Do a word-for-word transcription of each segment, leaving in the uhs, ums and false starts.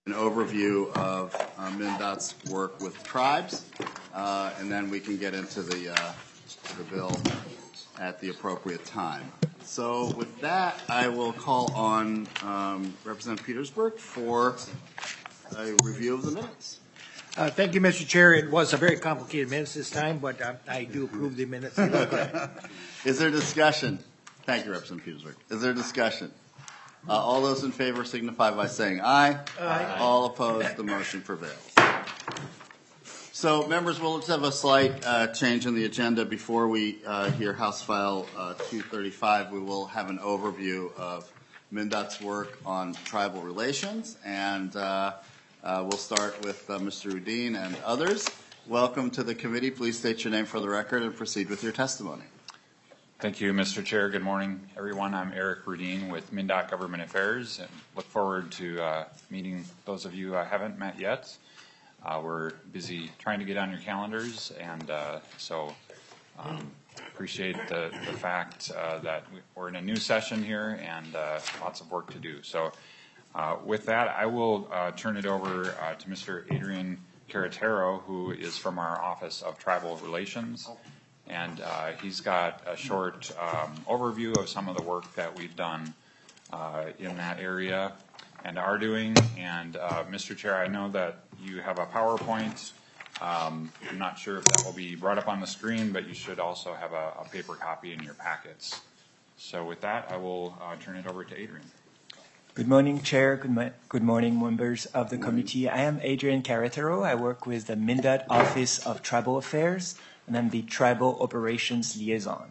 an overview of uh, MnDOT's work with tribes, uh, and then we can get into the, uh, the bill at the appropriate time. So with that, I will call on um, Representative Petersburg for a review of the minutes. Uh, thank you, Mister Chair. It was a very complicated minutes this time, but uh, I do approve the minutes. Is there discussion? Thank you, Representative Petersburg. Is there discussion? Uh, all those in favor signify by saying aye. Aye. All opposed, the motion prevails. So, members, we'll just have a slight uh, change in the agenda. Before we uh, hear House File uh, two thirty-five, we will have an overview of MnDOT's work on tribal relations, and uh, uh, we'll start with uh, Mister Rudin and others. Welcome to the committee. Please state your name for the record and proceed with your testimony. Thank you, Mister Chair. Good morning, everyone. I'm Eric Rudin with MnDOT Government Affairs, and look forward to uh, meeting those of you I haven't met yet. Uh, we're busy trying to get on your calendars, and uh, so um, appreciate the, the fact uh, that we're in a new session here and uh, lots of work to do. So uh, with that, I will uh, turn it over uh, to Mister Adrian Carretero, who is from our Office of Tribal Relations. And uh, he's got a short um, overview of some of the work that we've done uh, in that area and are doing. And uh, Mister Chair, I know that you have a PowerPoint. Um, I'm not sure if that will be brought up on the screen, but you should also have a, a paper copy in your packets. So with that, I will uh, turn it over to Adrian. Good morning, Chair. Good, mo- good morning, members of the committee. I am Adrian Carretero. I work with the MnDOT Office of Tribal Affairs, and I'm the Tribal Operations Liaison.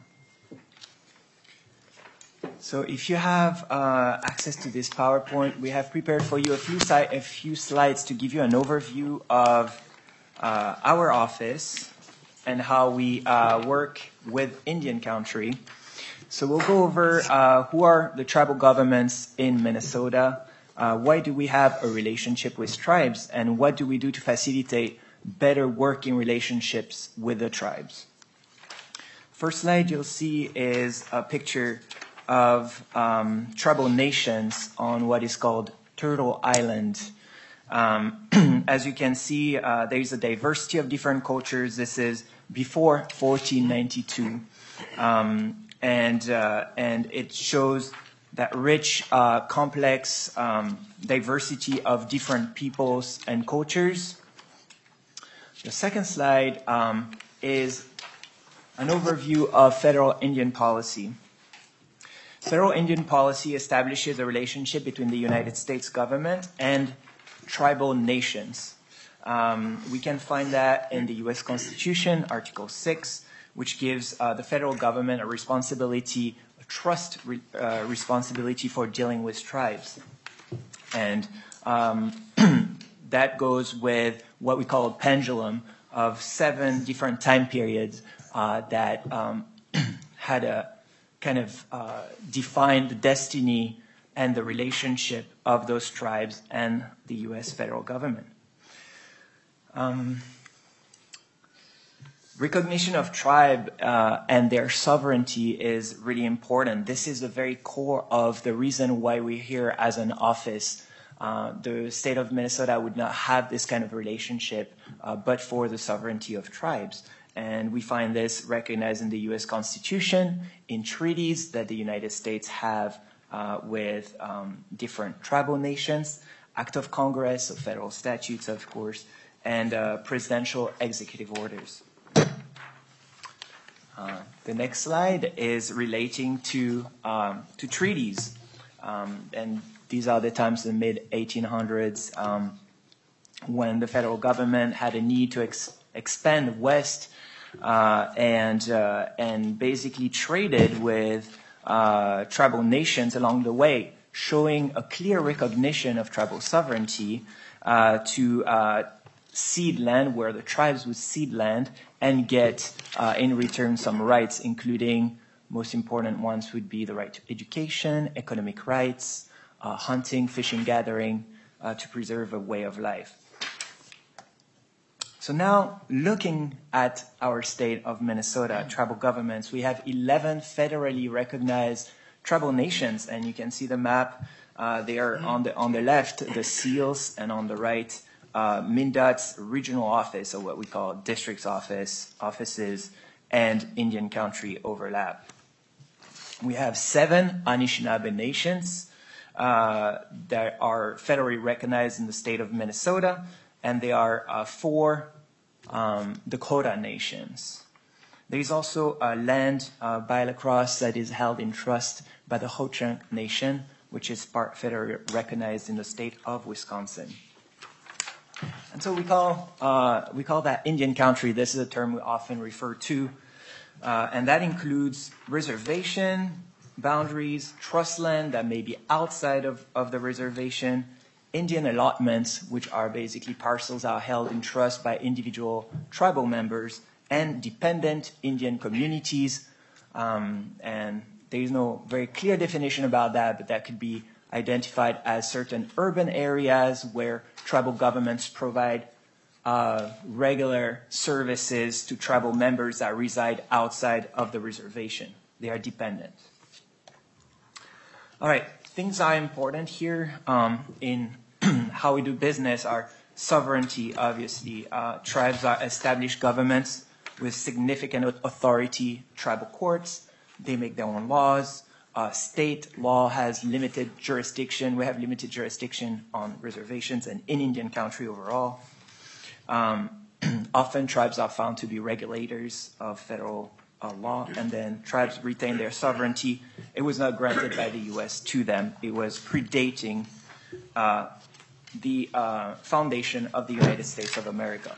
So if you have uh, access to this PowerPoint, we have prepared for you a few, si- a few slides to give you an overview of uh, our office and how we uh, work with Indian country. So we'll go over uh, who are the tribal governments in Minnesota, uh, why do we have a relationship with tribes, and what do we do to facilitate better working relationships with the tribes. First slide you'll see is a picture of um, tribal nations on what is called Turtle Island. Um, as you can see, uh, there is a diversity of different cultures. This is before fourteen ninety-two. Um, and, uh, and it shows that rich, uh, complex um, diversity of different peoples and cultures. The second slide um, is an overview of federal Indian policy. Federal Indian policy establishes a relationship between the United States government and tribal nations. Um, we can find that in the U S Constitution, Article six, which gives uh, the federal government a responsibility, a trust re- uh, responsibility for dealing with tribes. And um, that goes with what we call a pendulum of seven different time periods uh, that um, had a kind of uh, defined the destiny and the relationship of those tribes and the U S federal government. Um, recognition of tribe uh, and their sovereignty is really important. This is the very core of the reason why we're here as an office. Uh, the state of Minnesota would not have this kind of relationship uh, but for the sovereignty of tribes. And we find this recognized in the U S Constitution, in treaties that the United States have uh, with um, different tribal nations, Act of Congress, so federal statutes, of course, and uh, presidential executive orders. Uh, the next slide is relating to, um, to treaties. Um, and These are the times in the mid eighteen hundreds um, when the federal government had a need to ex- expand west uh, and uh, and basically traded with uh, tribal nations along the way, showing a clear recognition of tribal sovereignty uh, to uh, cede land where the tribes would cede land and get uh, in return some rights, including most important ones would be the right to education, economic rights, Uh, hunting, fishing, gathering, uh, to preserve a way of life. So now, looking at our state of Minnesota, tribal governments, we have eleven federally recognized tribal nations, and you can see the map Uh, they are on the on the left, the SEALs, and on the right, uh, MnDOT's regional office, or what we call district's office, offices, and Indian country overlap. We have seven Anishinaabe nations uh, that are federally recognized in the state of Minnesota, and there are uh, four um, Dakota nations. There is also a land uh, by La Crosse that is held in trust by the Ho-Chunk Nation, which is part federally recognized in the state of Wisconsin. And so we call uh, we call that Indian country. This is a term we often refer to, uh, and that includes reservation boundaries, trust land that may be outside of, of the reservation, Indian allotments, which are basically parcels that are held in trust by individual tribal members, and dependent Indian communities. Um, and there is no very clear definition about that, but that could be identified as certain urban areas where tribal governments provide uh, regular services to tribal members that reside outside of the reservation. They are dependent. All right, things are important here um, in how we do business are sovereignty, obviously. Uh, tribes are established governments with significant authority, tribal courts. They make their own laws. Uh, state law has limited jurisdiction. We have limited jurisdiction on reservations and in Indian country overall. Um, often tribes are found to be regulators of federal uh, law, and then tribes retain their sovereignty. It was not granted by the U S to them. It was predating uh, the uh, foundation of the United States of America.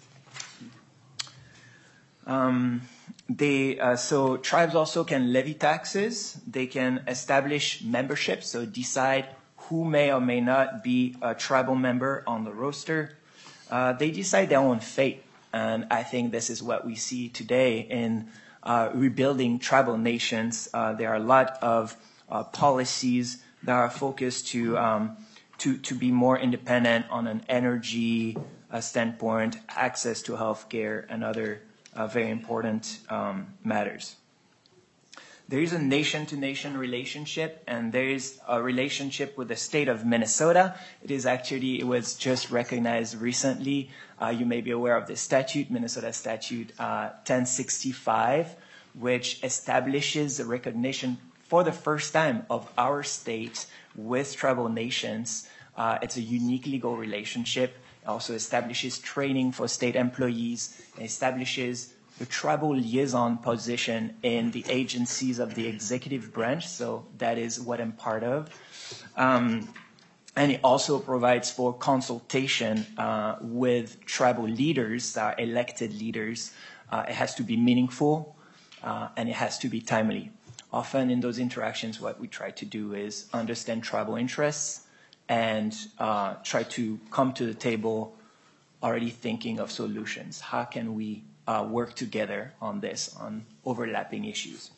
Um, they, uh, so tribes also can levy taxes. They can establish membership, so decide who may or may not be a tribal member on the roster. Uh, they decide their own fate, and I think this is what we see today in uh, rebuilding tribal nations. Uh, there are a lot of uh, policies that are focused to um, to to be more independent on an energy uh, standpoint, access to healthcare, and other uh, very important um, matters. There is a nation-to-nation relationship, and there is a relationship with the state of Minnesota. It is actually, it was just recognized recently. Uh, you may be aware of the statute, Minnesota Statute uh, ten sixty-five, which establishes the recognition for the first time of our state with tribal nations. Uh, it's a unique legal relationship. It also establishes training for state employees, and establishes the tribal liaison position in the agencies of the executive branch, so that is what I'm part of. Um, and it also provides for consultation uh, with tribal leaders, uh, elected leaders. Uh, it has to be meaningful, uh, and it has to be timely. Often in those interactions, what we try to do is understand tribal interests and uh, try to come to the table already thinking of solutions. How can we Uh, work together on this, on overlapping issues?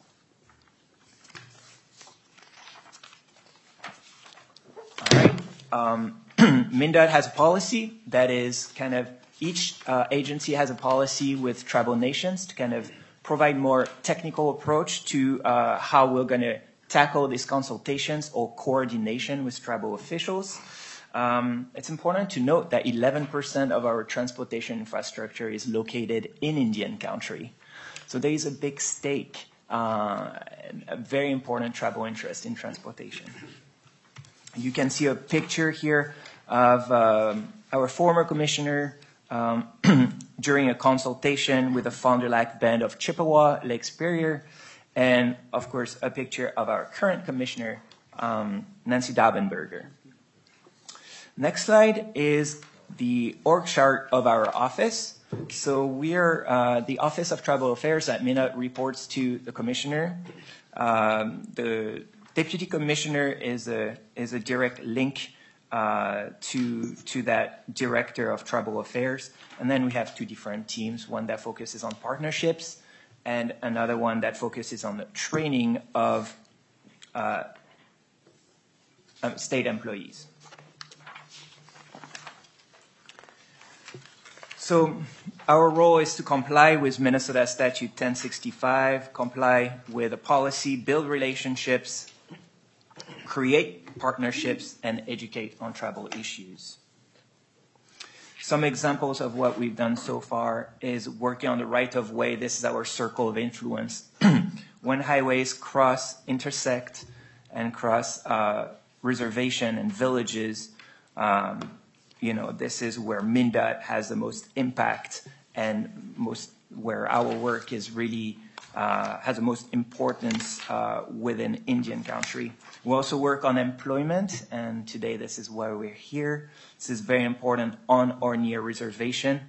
All right. Um, MnDOT has a policy that is kind of, each uh, agency has a policy with tribal nations to kind of provide more technical approach to uh, how we're going to tackle these consultations or coordination with tribal officials. Um, it's important to note that eleven percent of our transportation infrastructure is located in Indian country. So there is a big stake, uh, a very important tribal interest in transportation. You can see a picture here of um, our former commissioner um, during a consultation with the Fond du Lac Band of Chippewa, Lake Superior, and of course a picture of our current commissioner, um, Nancy Daubenberger. Next slide is the org chart of our office. So we are, uh, the Office of Tribal Affairs at MnDOT reports to the commissioner. Um, the deputy commissioner is a, is a direct link uh, to, to that director of tribal affairs. And then we have two different teams, one that focuses on partnerships and another one that focuses on the training of uh, um, state employees. So our role is to comply with Minnesota Statute ten sixty-five, comply with a policy, build relationships, create partnerships and educate on tribal issues. Some examples of what we've done so far is working on the right-of-way. This is our circle of influence. When highways cross, intersect, and cross uh, reservation and villages, um, you know, this is where MnDOT has the most impact and most where our work is really uh, has the most importance uh, within Indian country. We also work on employment, and today this is why we're here. This is very important on or near reservation.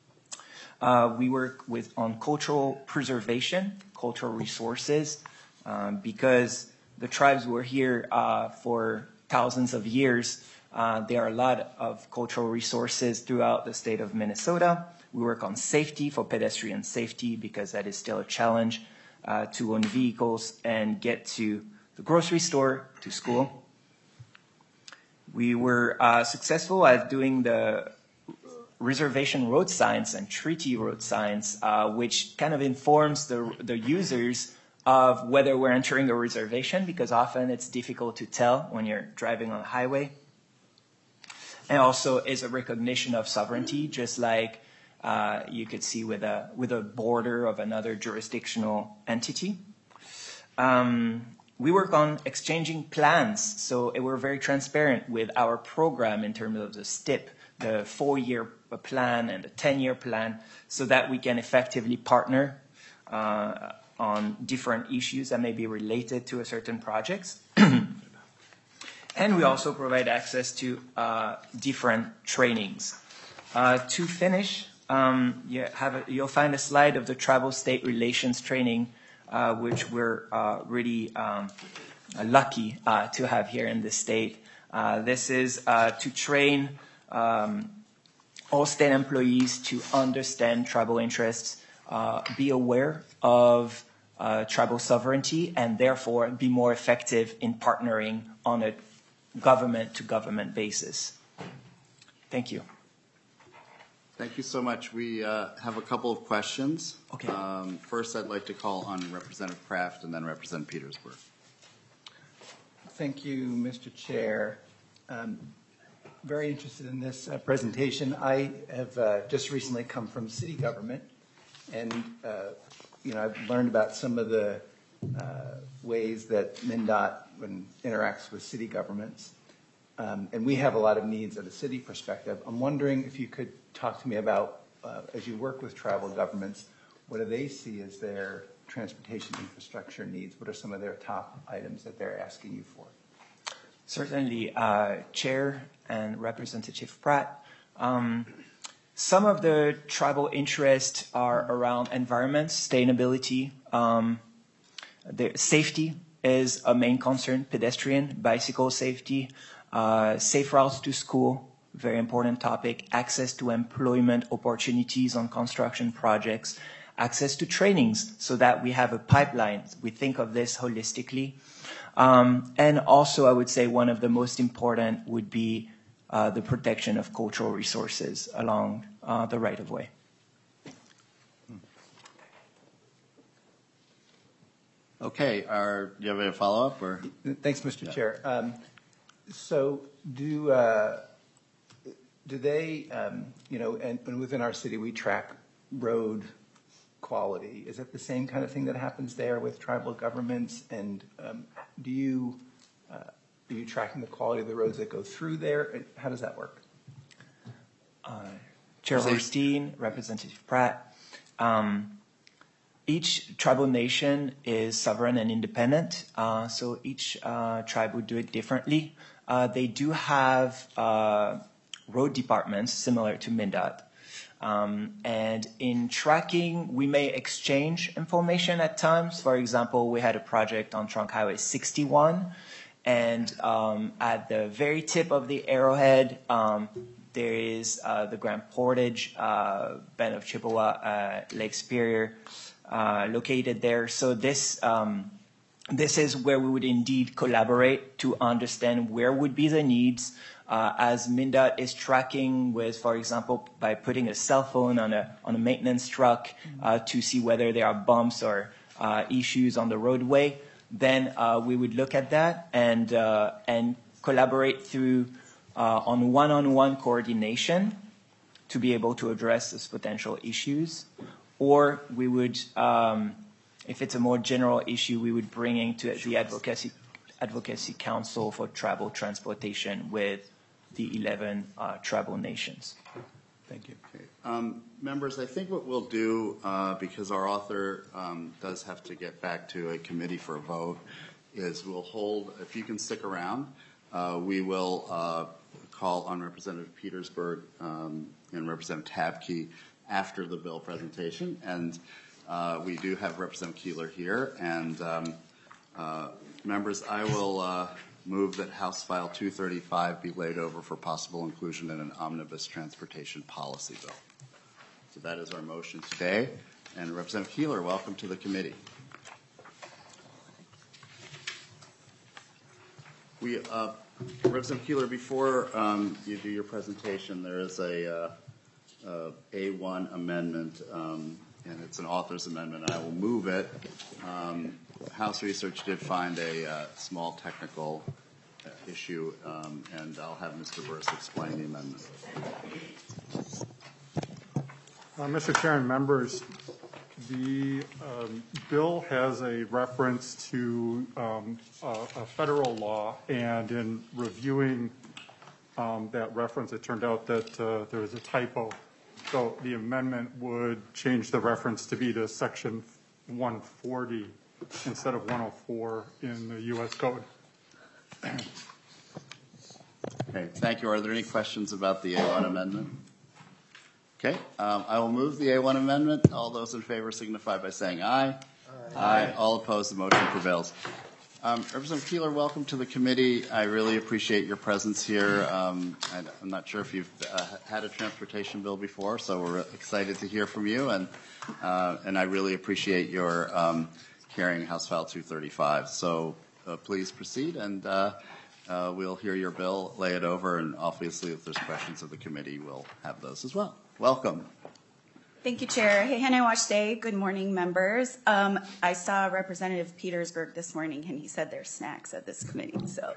Uh, we work with on cultural preservation, cultural resources, um, because the tribes were here uh, for thousands of years. Uh, there are a lot of cultural resources throughout the state of Minnesota. We work on safety for pedestrian safety because that is still a challenge uh, to own vehicles and get to the grocery store, to school. We were uh, successful at doing the reservation road signs and treaty road signs, uh, which kind of informs the, the users of whether we're entering a reservation, because often it's difficult to tell when you're driving on a highway. And also is a recognition of sovereignty, just like uh, you could see with a, with a border of another jurisdictional entity. Um, we work on exchanging plans, so we're very transparent with our program in terms of the S T I P, the four-year plan and the ten-year plan, so that we can effectively partner uh, on different issues that may be related to a certain projects. And we also provide access to uh, different trainings. Uh, to finish, um, you have a, you'll find a slide of the tribal-state relations training, uh, which we're uh, really um, lucky uh, to have here in the state. Uh, this is uh, to train um, all state employees to understand tribal interests, uh, be aware of uh, tribal sovereignty, and therefore be more effective in partnering on a government-to-government basis. Thank you. Thank you so much. We uh, have a couple of questions. Okay. Um, first, I'd like to call on Representative Kraft and then Representative Petersburg. Thank you, Mister Chair. Um, very interested in this uh, presentation. I have uh, just recently come from city government, and uh, you know, I've learned about some of the uh, ways that MnDOT when interacts with city governments. Um, and we have a lot of needs at a city perspective. I'm wondering if you could talk to me about, uh, as you work with tribal governments, what do they see as their transportation infrastructure needs? What are some of their top items that they're asking you for? Certainly, uh, Chair and Representative Pratt. Um, some of the tribal interests are around environment, sustainability, um, the safety is a main concern, pedestrian, bicycle safety, uh, safe routes to school, very important topic, access to employment opportunities on construction projects, access to trainings so that we have a pipeline. We think of this holistically. Um, and also, I would say one of the most important would be uh, the protection of cultural resources along uh, the right-of-way. Okay, are, do you have a follow-up? Or? Thanks, Mister Yeah. Chair. Um, so do, uh, do they, um, you know, and, and within our city we track road quality. Is it the same kind of thing that happens there with tribal governments? And um, do you, uh, are you tracking the quality of the roads that go through there? How does that work? Uh, Chair Horstein, Representative Pratt. Um, Each tribal nation is sovereign and independent, uh, so each uh, tribe would do it differently. Uh, they do have uh, road departments similar to MnDOT. Um, and in tracking, we may exchange information at times. For example, we had a project on Trunk Highway sixty-one, and um, at the very tip of the arrowhead, um, there is uh, the Grand Portage, uh, Bend of Chippewa, uh, Lake Superior, Uh, located there. So this um, this is where we would indeed collaborate to understand where would be the needs, uh, as MnDOT is tracking with, for example, by putting a cell phone on a on a maintenance truck uh, to see whether there are bumps or uh, issues on the roadway. Then uh, we would look at that and uh, and collaborate through uh, on one-on-one coordination to be able to address those potential issues, or we would, um, if it's a more general issue, we would bring into the advocacy advocacy council for travel transportation with the eleven uh, tribal nations. Thank you. Okay. Um, members, I think what we'll do, uh, because our author um, does have to get back to a committee for a vote, is we'll hold, if you can stick around, uh, we will uh, call on Representative Petersburg um, and Representative Tabke after the bill presentation. And uh, we do have Representative Keeler here. And um, uh, members, I will uh, move that House File two thirty-five be laid over for possible inclusion in an omnibus transportation policy bill. So that is our motion today. And Representative Keeler, welcome to the committee. We, uh, Representative Keeler, before um, you do your presentation, there is a uh, uh, A one amendment, um, and it's an author's amendment. I will move it. Um, House Research did find a uh, small technical uh, issue, um, and I'll have Mister Burris explain the amendment. Uh, Mister Chair and members, the um, bill has a reference to um, a, a federal law, and in reviewing um, that reference, it turned out that uh, there was a typo. So the amendment would change the reference to be to Section one forty instead of one oh four in the U S Code. Okay, thank you. Are there any questions about the A one amendment? Okay, um, I will move the A one amendment. All those in favor signify by saying aye. Aye. Aye. All opposed, the motion prevails. Um, Representative Keeler, welcome to the committee. I really appreciate your presence here. Um, I, I'm not sure if you've uh, had a transportation bill before, so we're excited to hear from you, and uh, and I really appreciate your um, carrying House File two thirty-five. So uh, please proceed, and uh, uh, we'll hear your bill, lay it over, and obviously if there's questions of the committee, we'll have those as well. Welcome. Thank you, Chair. Hey, Hanai Day. Good morning, members. Um, I saw Representative Petersburg this morning, and he said there's snacks at this committee, so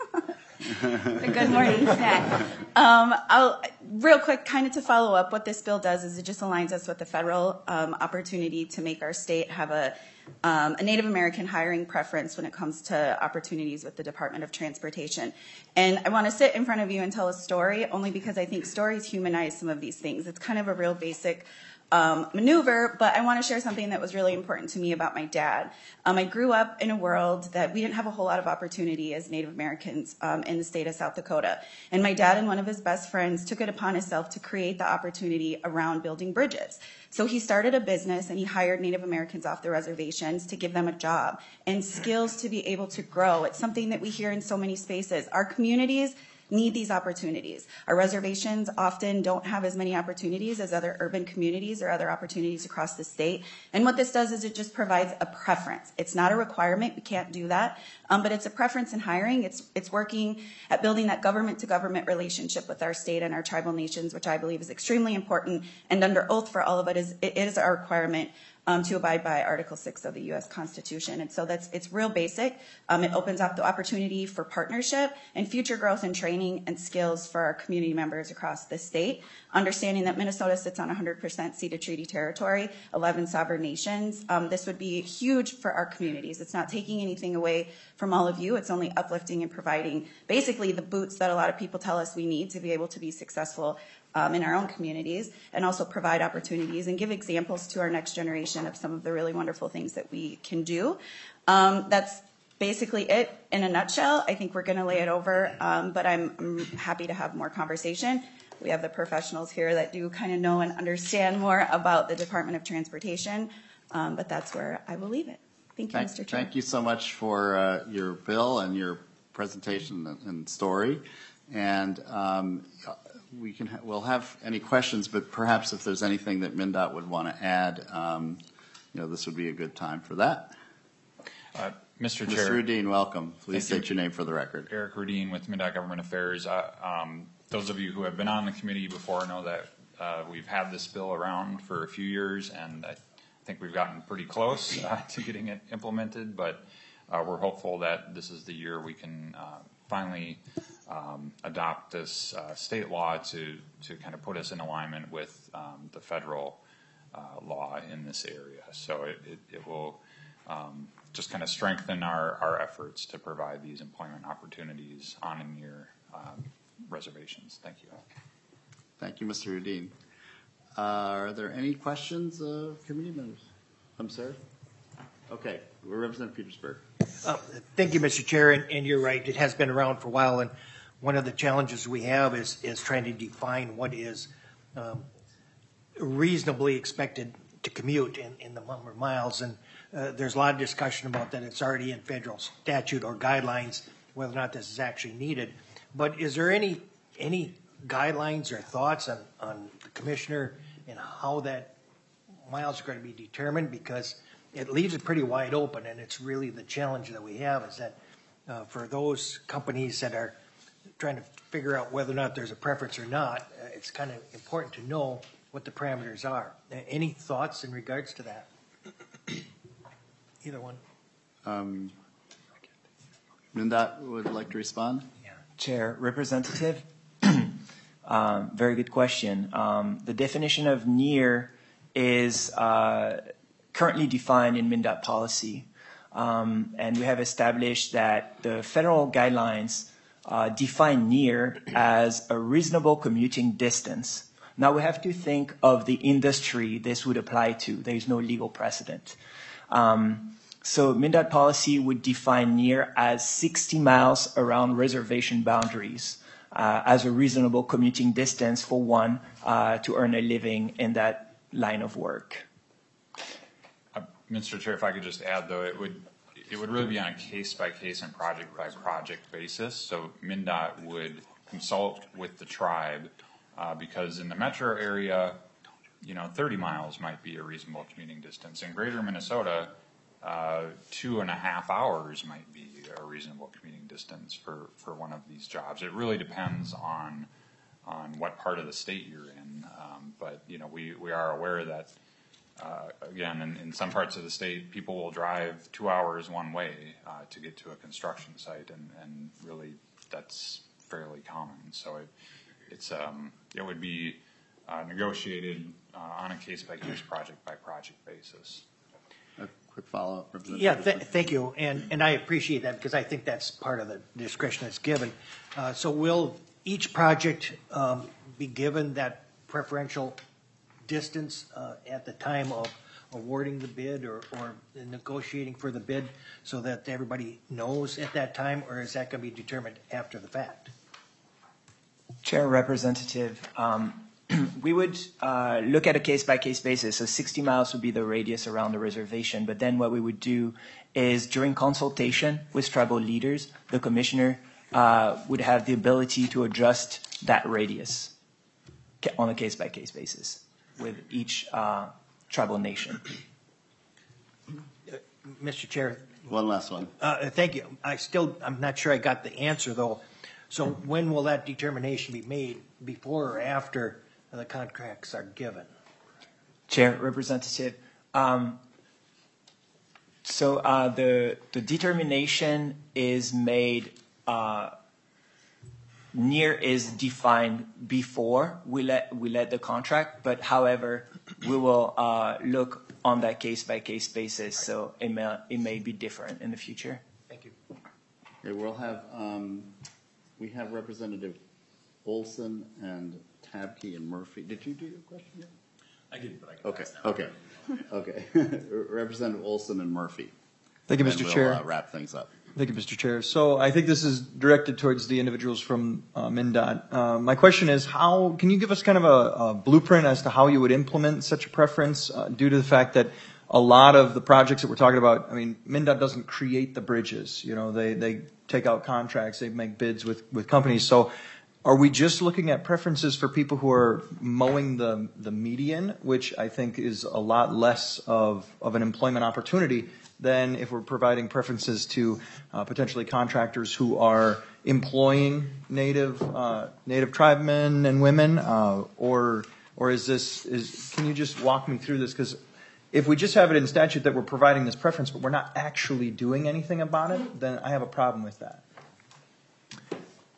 a good morning snack. Um, I'll, real quick, kind of to follow up, what this bill does is it just aligns us with the federal um, opportunity to make our state have a, um, a Native American hiring preference when it comes to opportunities with the Department of Transportation. And I want to sit in front of you and tell a story, only because I think stories humanize some of these things. It's kind of a real basic Um, maneuver, but I want to share something that was really important to me about my dad. Um, I grew up in a world that we didn't have a whole lot of opportunity as Native Americans um, in the state of South Dakota. And my dad and one of his best friends took it upon himself to create the opportunity around building bridges. So he started a business and he hired Native Americans off the reservations to give them a job and skills to be able to grow. It's something that we hear in so many spaces. Our communities need these opportunities. Our reservations often don't have as many opportunities as other urban communities or other opportunities across the state. And what this does is it just provides a preference. It's not a requirement. We can't do that. Um, but it's a preference in hiring. It's, it's working at building that government-to-government relationship with our state and our tribal nations, which I believe is extremely important. And under oath for all of it is, it is our requirement Um, to abide by Article six of the U S Constitution. And so that's, it's real basic. Um, it opens up the opportunity for partnership and future growth and training and skills for our community members across the state, understanding that Minnesota sits on one hundred percent ceded treaty territory, eleven sovereign nations. Um, this would be huge for our communities. It's not taking anything away from all of you. It's only uplifting and providing basically the boots that a lot of people tell us we need to be able to be successful Um, in our own communities, and also provide opportunities and give examples to our next generation of some of the really wonderful things that we can do. Um, that's basically it in a nutshell. I think we're going to lay it over, um, but I'm, I'm happy to have more conversation. We have the professionals here that do kind of know and understand more about the Department of Transportation, um, but that's where I will leave it. Thank you, Thank, Mister Chair. thank you so much for uh, your bill and your presentation and, and story. And um, we can ha we'll have any questions, but perhaps if there's anything that MnDOT would want to add, um, you know, this would be a good time for that. Uh, Mister Mister Chair. Rudin, welcome. Please Thank state you. your name for the record. Eric Rudin with MnDOT Government Affairs. Uh, um, those of you who have been on the committee before know that uh, we've had this bill around for a few years, and I think we've gotten pretty close uh, to getting it implemented, but uh, we're hopeful that this is the year we can uh, finally um, adopt this uh, state law to, to kind of put us in alignment with um, the federal uh, law in this area. So it, it, it will um, just kind of strengthen our, our efforts to provide these employment opportunities on and near um, reservations. Thank you. Thank you, Mister Udine. Uh, are there any questions of committee members? I'm sorry? Okay, we're Representative Petersburg. Uh, Thank you, Mister Chair, and, and you're right, it has been around for a while, and one of the challenges we have is, is trying to define what is um, reasonably expected to commute in, in the number of miles, and uh, there's a lot of discussion about that. It's already in federal statute or guidelines, whether or not this is actually needed. But is there any, any guidelines or thoughts on, on the commissioner and how that miles are going to be determined? Because it leaves it pretty wide open, and it's really the challenge that we have is that uh, for those companies that are trying to figure out whether or not there's a preference or not, uh, it's kind of important to know what the parameters are. Uh, any thoughts in regards to that? Either one. Um, MnDOT would like to respond? Yeah. Chair, Representative, um, very good question. Um, the definition of near is uh, currently defined in MnDOT policy. Um, and we have established that the federal guidelines uh, define near as a reasonable commuting distance. Now we have to think of the industry this would apply to. There is no legal precedent. Um, so MnDOT policy would define near as sixty miles around reservation boundaries uh, as a reasonable commuting distance for one uh, to earn a living in that line of work. Uh, Mister Chair, if I could just add, though, it would it would really be on a case-by-case and project-by-project basis. So MnDOT would consult with the tribe uh, because in the metro area, you know, thirty miles might be a reasonable commuting distance. In greater Minnesota, uh, two and a half hours might be a reasonable commuting distance for, for one of these jobs. It really depends on on what part of the state you're in. Um, but, you know, we, we are aware that Uh, again, in, in some parts of the state, people will drive two hours one way uh, to get to a construction site, and, and really that's fairly common. So it, it's um, it would be uh, negotiated uh, on a case-by-case, project-by-project basis. A quick follow-up, Representative. Yeah, th thank you, and, and I appreciate that because I think that's part of the discretion that's given. Uh, so will each project um, be given that preferential distance uh, at the time of awarding the bid or, or negotiating for the bid so that everybody knows at that time, or is that going to be determined after the fact? Chair, Representative, um, we would uh, look at a case-by-case basis. So sixty miles would be the radius around the reservation. But then what we would do is during consultation with tribal leaders, the commissioner uh, would have the ability to adjust that radius on a case-by-case basis with each uh, tribal nation. Uh, Mister Chair. One last one. Uh, thank you. I still, I'm not sure I got the answer though. So when will that determination be made, before or after the contracts are given? Chair, Representative, um, so uh, the, the determination is made uh, near is defined before we let we let the contract, but however, we will uh, look on that case-by-case basis, so it may, it may be different in the future. Thank you. Okay, we'll have, um, we have Representative Olson and Tabke and Murphy. Did you do your question yet? I did, but I can Okay, pass now. okay, okay. Representative Olson and Murphy. Thank you, And Mister we'll, Chair. uh, wrap things up. Thank you, Mister Chair. So I think this is directed towards the individuals from uh, MnDOT. Uh, my question is, how can you give us kind of a, a blueprint as to how you would implement such a preference, uh, due to the fact that a lot of the projects that we're talking about, I mean, MnDOT doesn't create the bridges. You know, they they take out contracts, they make bids with with companies. So are we just looking at preferences for people who are mowing the the median, which I think is a lot less of of an employment opportunity than if we're providing preferences to uh, potentially contractors who are employing native uh, native tribemen and women, uh, or or is this is? Can you just walk me through this? Because if we just have it in statute that we're providing this preference, but we're not actually doing anything about it, then I have a problem with that.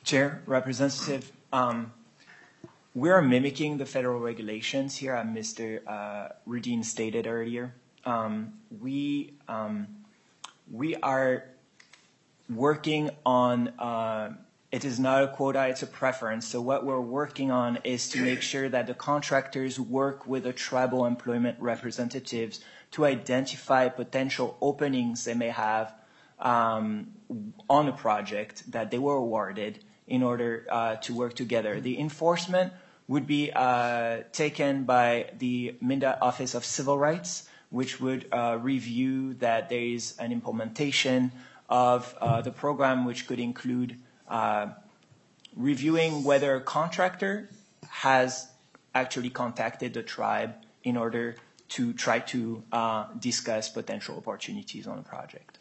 Chair, Representative, um, we are mimicking the federal regulations here, as Mister Uh, Rudin stated earlier. Um, we um, we are working on. Uh, it is not a quota; it's a preference. So what we're working on is to make sure that the contractors work with the tribal employment representatives to identify potential openings they may have um, on a project that they were awarded in order uh, to work together. The enforcement would be uh, taken by the MnDOT Office of Civil Rights, which would uh, review that there is an implementation of uh, the program, which could include uh, reviewing whether a contractor has actually contacted the tribe in order to try to uh, discuss potential opportunities on the project.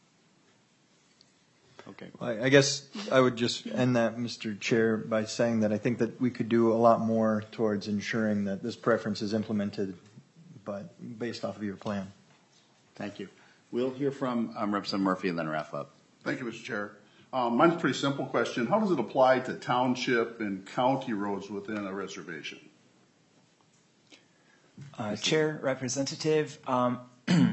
Okay. I I guess I would just end that, Mister Chair, by saying that I think that we could do a lot more towards ensuring that this preference is implemented, but based off of your plan. Thank you. We'll hear from um, Representative Murphy and then wrap up. Thank you, Mister Chair. Um, mine's a pretty simple question. How does it apply to township and county roads within a reservation? Uh, Chair, Representative, um,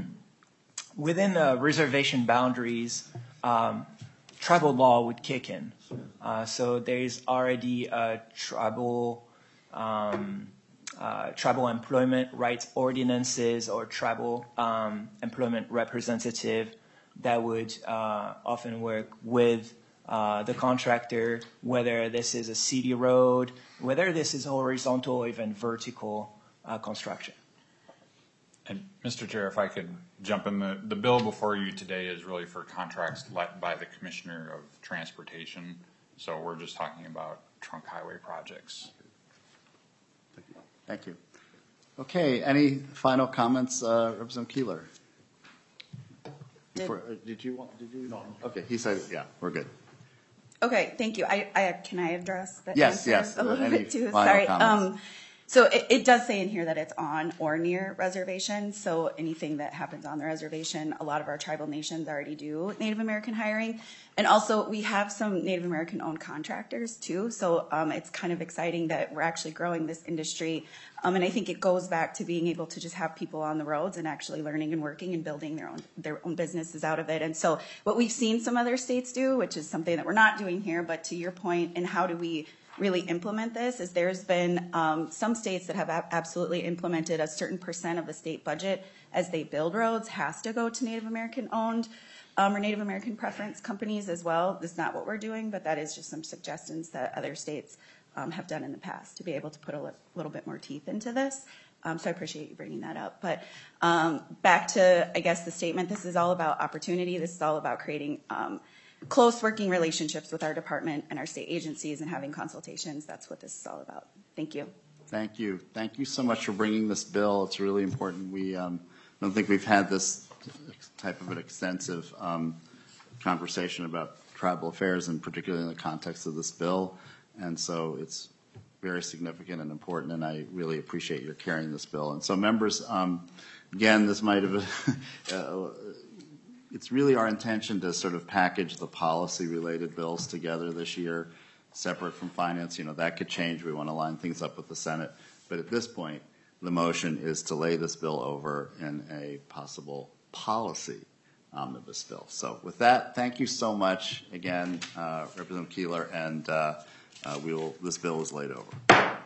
within the reservation boundaries, um, tribal law would kick in. Uh, so there's already a tribal um, uh, tribal employment rights ordinances or tribal um, employment representative that would uh, often work with uh, the contractor, whether this is a city road, whether this is horizontal or even vertical uh, construction. And Mister Chair, if I could jump in, the, the bill before you today is really for contracts let by the Commissioner of Transportation. So we're just talking about trunk highway projects. Thank you. Okay, any final comments, uh, Representative Keeler? Before, uh, did you want, did you? No. Okay, he said, yeah, we're good. Okay, thank you. I, I, can I address the Yes, answer yes, a little any bit too? final Sorry. comments? Um, so it, it does say in here that it's on or near reservation. So anything that happens on the reservation, a lot of our tribal nations already do Native American hiring. And also we have some Native American owned contractors too. So um, it's kind of exciting that we're actually growing this industry. Um, and I think it goes back to being able to just have people on the roads and actually learning and working and building their own their own businesses out of it. And so what we've seen some other states do, which is something that we're not doing here, but to your point, and how do we really implement this, is there's been um, some states that have ab- absolutely implemented a certain percent of the state budget as they build roads has to go to Native American owned um, or Native American preference companies as well. This is not what we're doing, but that is just some suggestions that other states Um, have done in the past to be able to put a li- little bit more teeth into this. Um, so I appreciate you bringing that up. But um, back to, I guess, the statement, this is all about opportunity. This is all about creating um, close working relationships with our department and our state agencies and having consultations. That's what this is all about. Thank you. Thank you. Thank you so much for bringing this bill. It's really important. We um, don't think we've had this type of an extensive um, conversation about tribal affairs, and particularly in the context of this bill. And so it's very significant and important, and I really appreciate your carrying this bill. And so members, um, again, this might have been, uh, it's really our intention to sort of package the policy-related bills together this year, separate from finance. You know, that could change. We want to line things up with the Senate. But at this point, the motion is to lay this bill over in a possible policy omnibus bill. So with that, thank you so much again, uh, Representative Keeler, and uh, Uh, we will, this bill is laid over.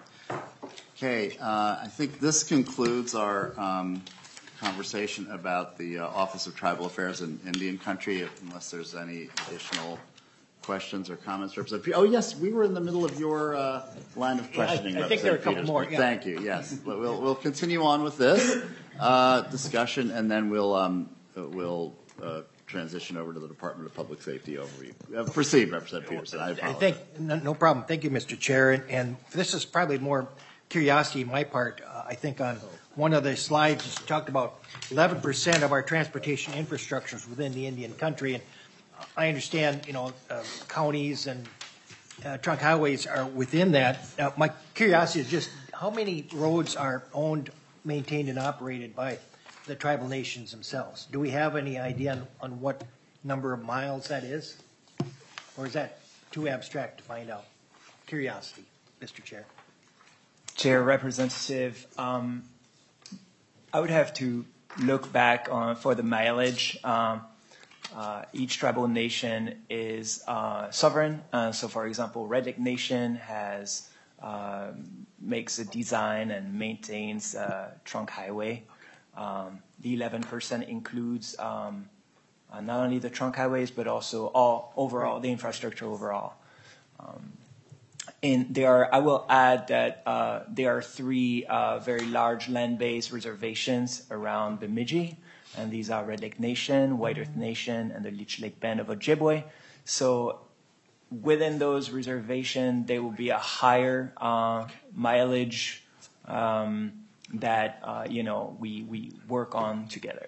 Okay, uh, I think this concludes our um, conversation about the uh, Office of Tribal Affairs in Indian Country, unless there's any additional questions or comments. Representative, oh yes, we were in the middle of your uh, line of questioning. I, I think there are a couple more. Yeah. Thank you, yes. But we'll, we'll continue on with this uh, discussion, and then we'll, um, we'll uh, transition over to the Department of Public Safety overview. Uh, proceed, Representative Peterson. I apologize. I think, no, no problem. Thank you, Mister Chair. And, and this is probably more curiosity on my part. Uh, I think on one of the slides, you talked about eleven percent of our transportation infrastructure is within the Indian country. And I understand, you know, uh, counties and uh, trunk highways are within that. Uh, my curiosity is just how many roads are owned, maintained, and operated by the tribal nations themselves? Do we have any idea on, on what number of miles that is? Or is that too abstract to find out. Curiosity, Mister Chair. Chair, Representative, um, I would have to look back on for the mileage. Um, uh, each tribal nation is uh, sovereign. Uh, so, for example, Red Lake Nation has uh, makes a design and maintains uh, trunk highway. Um, the eleven percent includes um, uh, not only the trunk highways but also all overall the infrastructure overall. Um, And there are, I will add that uh, there are three uh, very large land-based reservations around Bemidji, and these are Red Lake Nation, White Earth Nation, and the Leech Lake Band of Ojibwe. So within those reservations, there will be a higher uh, mileage um, that uh, you know we we work on together.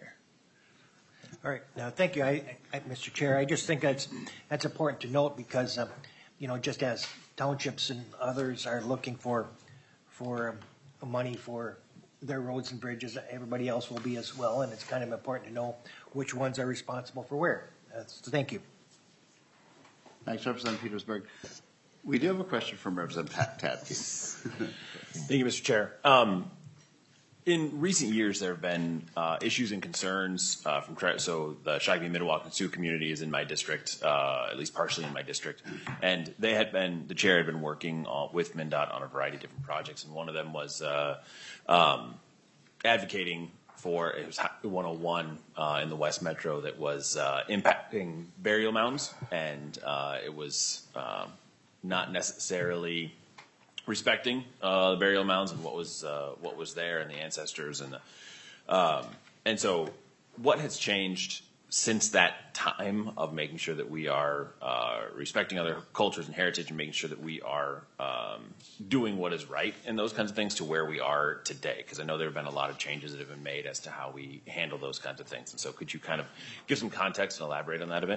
All right. Now, thank you, I, I, Mister Chair. I just think that's that's important to note because, um, you know, just as townships and others are looking for for um, money for their roads and bridges, everybody else will be as well, and it's kind of important to know which ones are responsible for where. Uh, so thank you. Thanks, Representative Petersburg. We do have a question from Representative Pat Tatke. Thank you, Mister Chair. Um, in recent years, there have been uh, issues and concerns uh, from tri- so the Shakopee, Mdewakanton, Sioux community is in my district, uh, at least partially in my district, and they had been the chair had been working uh, with MnDOT on a variety of different projects, and one of them was uh, um, advocating for it was one oh one uh, in the West Metro that was uh, impacting burial mounds, and uh, it was uh, not necessarily respecting uh, the burial mounds and what was uh, what was there and the ancestors and the um, and so what has changed since that time of making sure that we are uh, respecting other cultures and heritage and making sure that we are um, doing what is right and those kinds of things to where we are today? Because I know there have been a lot of changes that have been made as to how we handle those kinds of things. And so could you kind of give some context and elaborate on that a bit?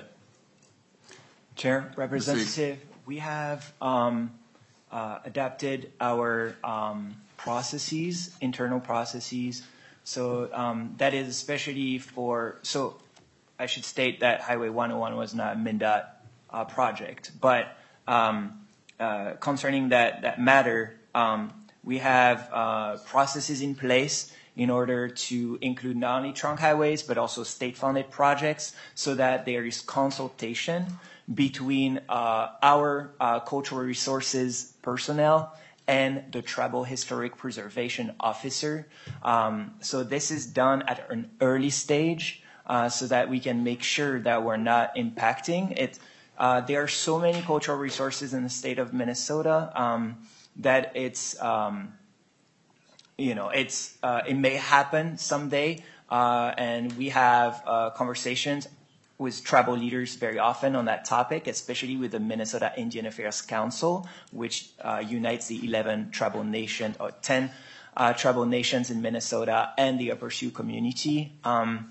Chair, Representative, we have um, uh, adapted our um, processes, internal processes. So um, that is especially for, so I should state that Highway one oh one was not a MnDOT uh, project, but um, uh, concerning that, that matter, um, we have uh, processes in place in order to include not only trunk highways, but also state-funded projects so that there is consultation between uh, our uh, cultural resources personnel and the Tribal Historic Preservation Officer. Um, so this is done at an early stage uh, so that we can make sure that we're not impacting it. Uh, there are so many cultural resources in the state of Minnesota um, that it's, um, you know, it's uh, it may happen someday, uh, and we have uh, conversations with tribal leaders very often on that topic, especially with the Minnesota Indian Affairs Council, which uh, unites the eleven tribal nations or ten uh, tribal nations in Minnesota and the Upper Sioux community. Um,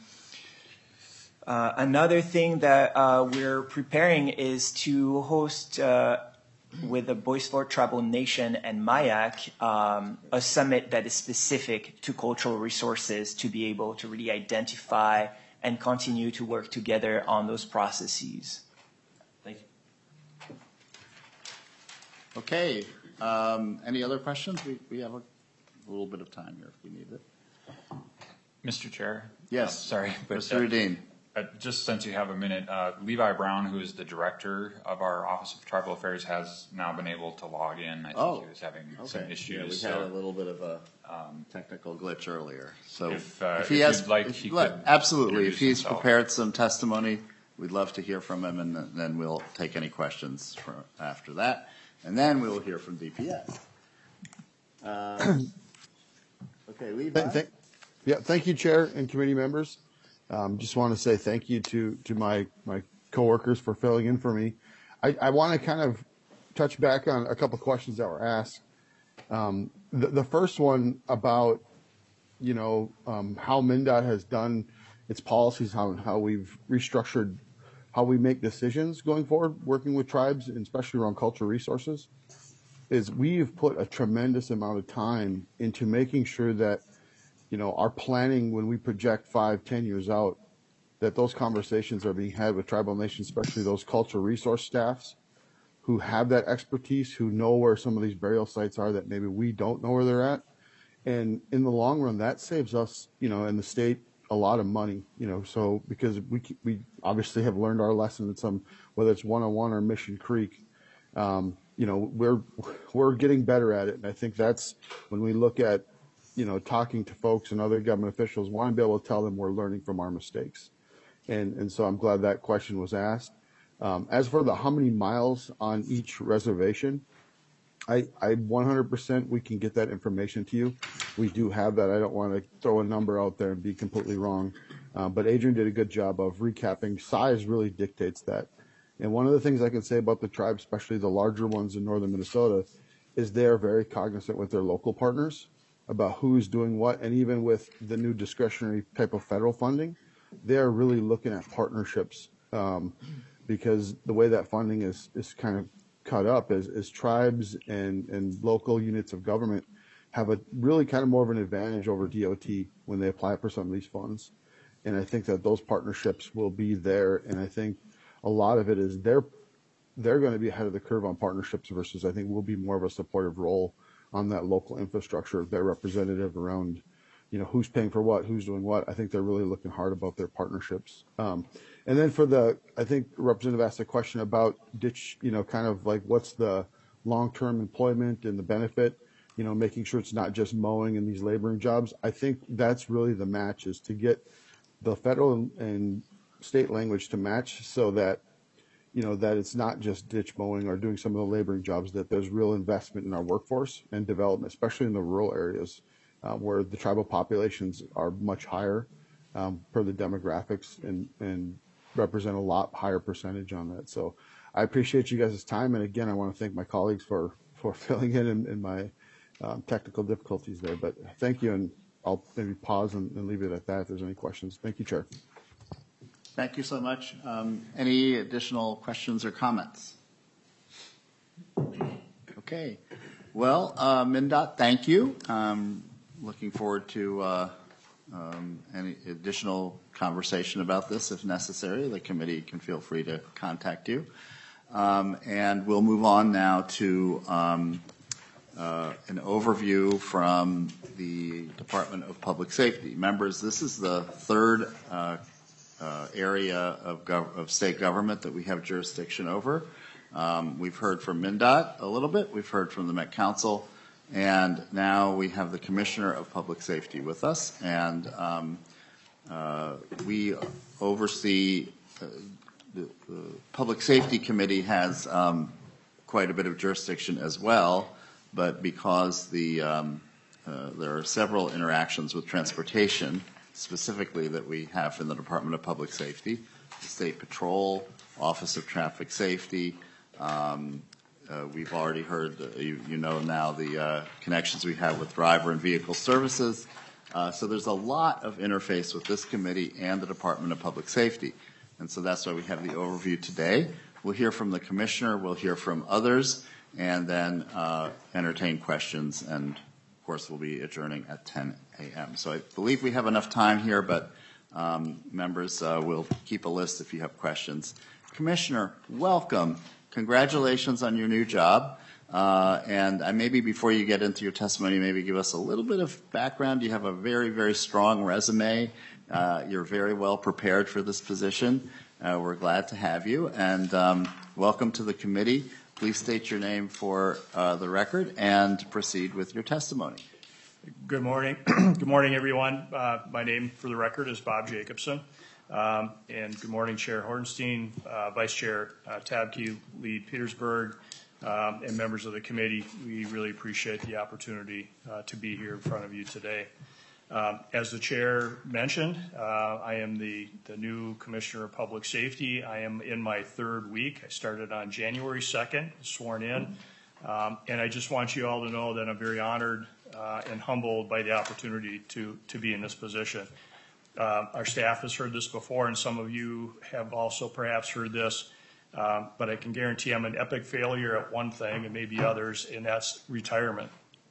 uh, another thing that uh, we're preparing is to host uh, with the Bois Forte Tribal Nation and MIAC um, a summit that is specific to cultural resources to be able to really identify and continue to work together on those processes. Thank you. Okay. Um, any other questions? We, we have a, a little bit of time here if we need it. Mister Chair? Yes. Uh, Sorry. but, Mister uh, Rudin. Uh, just since you have a minute, uh, Levi Brown, who is the director of our Office of Tribal Affairs, has now been able to log in. I think Oh, he was having Okay. some issues. Yeah, we so, had a little bit of a um, technical glitch earlier. So If, uh, he if has, you'd like, if- he let- could absolutely. If introduce he's himself. prepared some testimony, we'd love to hear from him, and then- then we'll take any questions for, after that. And then we will hear from D P S. Um, Okay, Levi? Th- th- Yeah, thank you, Chair and committee members. Um, just want to say thank you to, to my, my coworkers for filling in for me. I, I want to kind of touch back on a couple of questions that were asked. Um, the, the first one about, you know, um, how MnDOT has done its policies, how, how we've restructured how we make decisions going forward, working with tribes, and especially around cultural resources, is we've put a tremendous amount of time into making sure that, you know, our planning when we project five, ten years out, that those conversations are being had with tribal nations, especially those cultural resource staffs who have that expertise, who know where some of these burial sites are that maybe we don't know where they're at. And in the long run, that saves us, you know, and the state a lot of money, you know, so because we we obviously have learned our lesson in some, whether it's one oh one or Mission Creek, um, you know, we're we're getting better at it. And I think that's when we look at, you know, talking to folks and other government officials, want to be able to tell them we're learning from our mistakes. And and so I'm glad that question was asked. Um, as for the how many miles on each reservation, I, I one hundred percent we can get that information to you. We do have that. I don't want to throw a number out there and be completely wrong. Uh, but Adrian did a good job of recapping. Size really dictates that. And one of the things I can say about the tribe, especially the larger ones in northern Minnesota, is they're very cognizant with their local partners about who's doing what. And even with the new discretionary type of federal funding, they're really looking at partnerships. Um, because the way that funding is, is kind of cut up is, is tribes and, and local units of government have a really kind of more of an advantage over D O T when they apply for some of these funds. And I think that those partnerships will be there. And I think a lot of it is they're, they're going to be ahead of the curve on partnerships versus I think we'll be more of a supportive role on that local infrastructure, their representative around, you know, who's paying for what, who's doing what. I think they're really looking hard about their partnerships. Um, And then for the, I think Representative asked a question about ditch, you know, kind of like what's the long-term employment and the benefit, you know, making sure it's not just mowing and these laboring jobs. I think that's really the match, is to get the federal and state language to match so that, you know, that it's not just ditch mowing or doing some of the laboring jobs, that there's real investment in our workforce and development, especially in the rural areas uh, where the tribal populations are much higher um, per the demographics and, and represent a lot higher percentage on that. So I appreciate you guys' time. And again, I want to thank my colleagues for, for filling in in, in my um, technical difficulties there. But thank you. And I'll maybe pause and, and leave it at that if there's any questions. Thank you, Chair. Thank you so much. Um, any additional questions or comments? Okay. Well, uh, MnDOT, thank you. Um, looking forward to uh, um, any additional conversation about this if necessary. The committee can feel free to contact you. Um, and we'll move on now to um, uh, an overview from the Department of Public Safety. Members, this is the third uh, uh, area of, gov- of state government that we have jurisdiction over. Um, we've heard from MnDOT a little bit. We've heard from the Met Council. And now we have the Commissioner of Public Safety with us. And um, uh, we oversee, uh, the, the Public Safety Committee has um, quite a bit of jurisdiction as well. But because the, um, uh, there are several interactions with transportation, specifically that we have from the Department of Public Safety, the State Patrol, Office of Traffic Safety. Um, uh, we've already heard, uh, you, you know now, the uh, connections we have with driver and vehicle services. Uh, so there's a lot of interface with this committee and the Department of Public Safety. And so that's why we have the overview today. We'll hear from the Commissioner, we'll hear from others, and then uh, entertain questions. And of course, we'll be adjourning at ten a.m. So I believe we have enough time here, but um, members uh, will keep a list if you have questions. Commissioner, welcome. Congratulations on your new job. Uh, and I maybe before you get into your testimony, maybe give us a little bit of background. You have a very, very strong resume. Uh, you're very well prepared for this position. Uh, we're glad to have you. And um, welcome to the committee. Please state your name for uh, the record and proceed with your testimony. Good morning. Good morning, everyone. Uh, my name, for the record, is Bob Jacobson. Um, and good morning, Chair Hornstein, uh, Vice Chair uh, Tabke, Lead Petersburg, um, and members of the committee. We really appreciate the opportunity uh, to be here in front of you today. Um, as the Chair mentioned, uh, I am the, the new Commissioner of Public Safety. I am in my third week. I started on January second, sworn in. Um, and I just want you all to know that I'm very honored uh, and humbled by the opportunity to, to be in this position. Uh, our staff has heard this before, and some of you have also perhaps heard this, uh, but I can guarantee I'm an epic failure at one thing and maybe others, and that's retirement.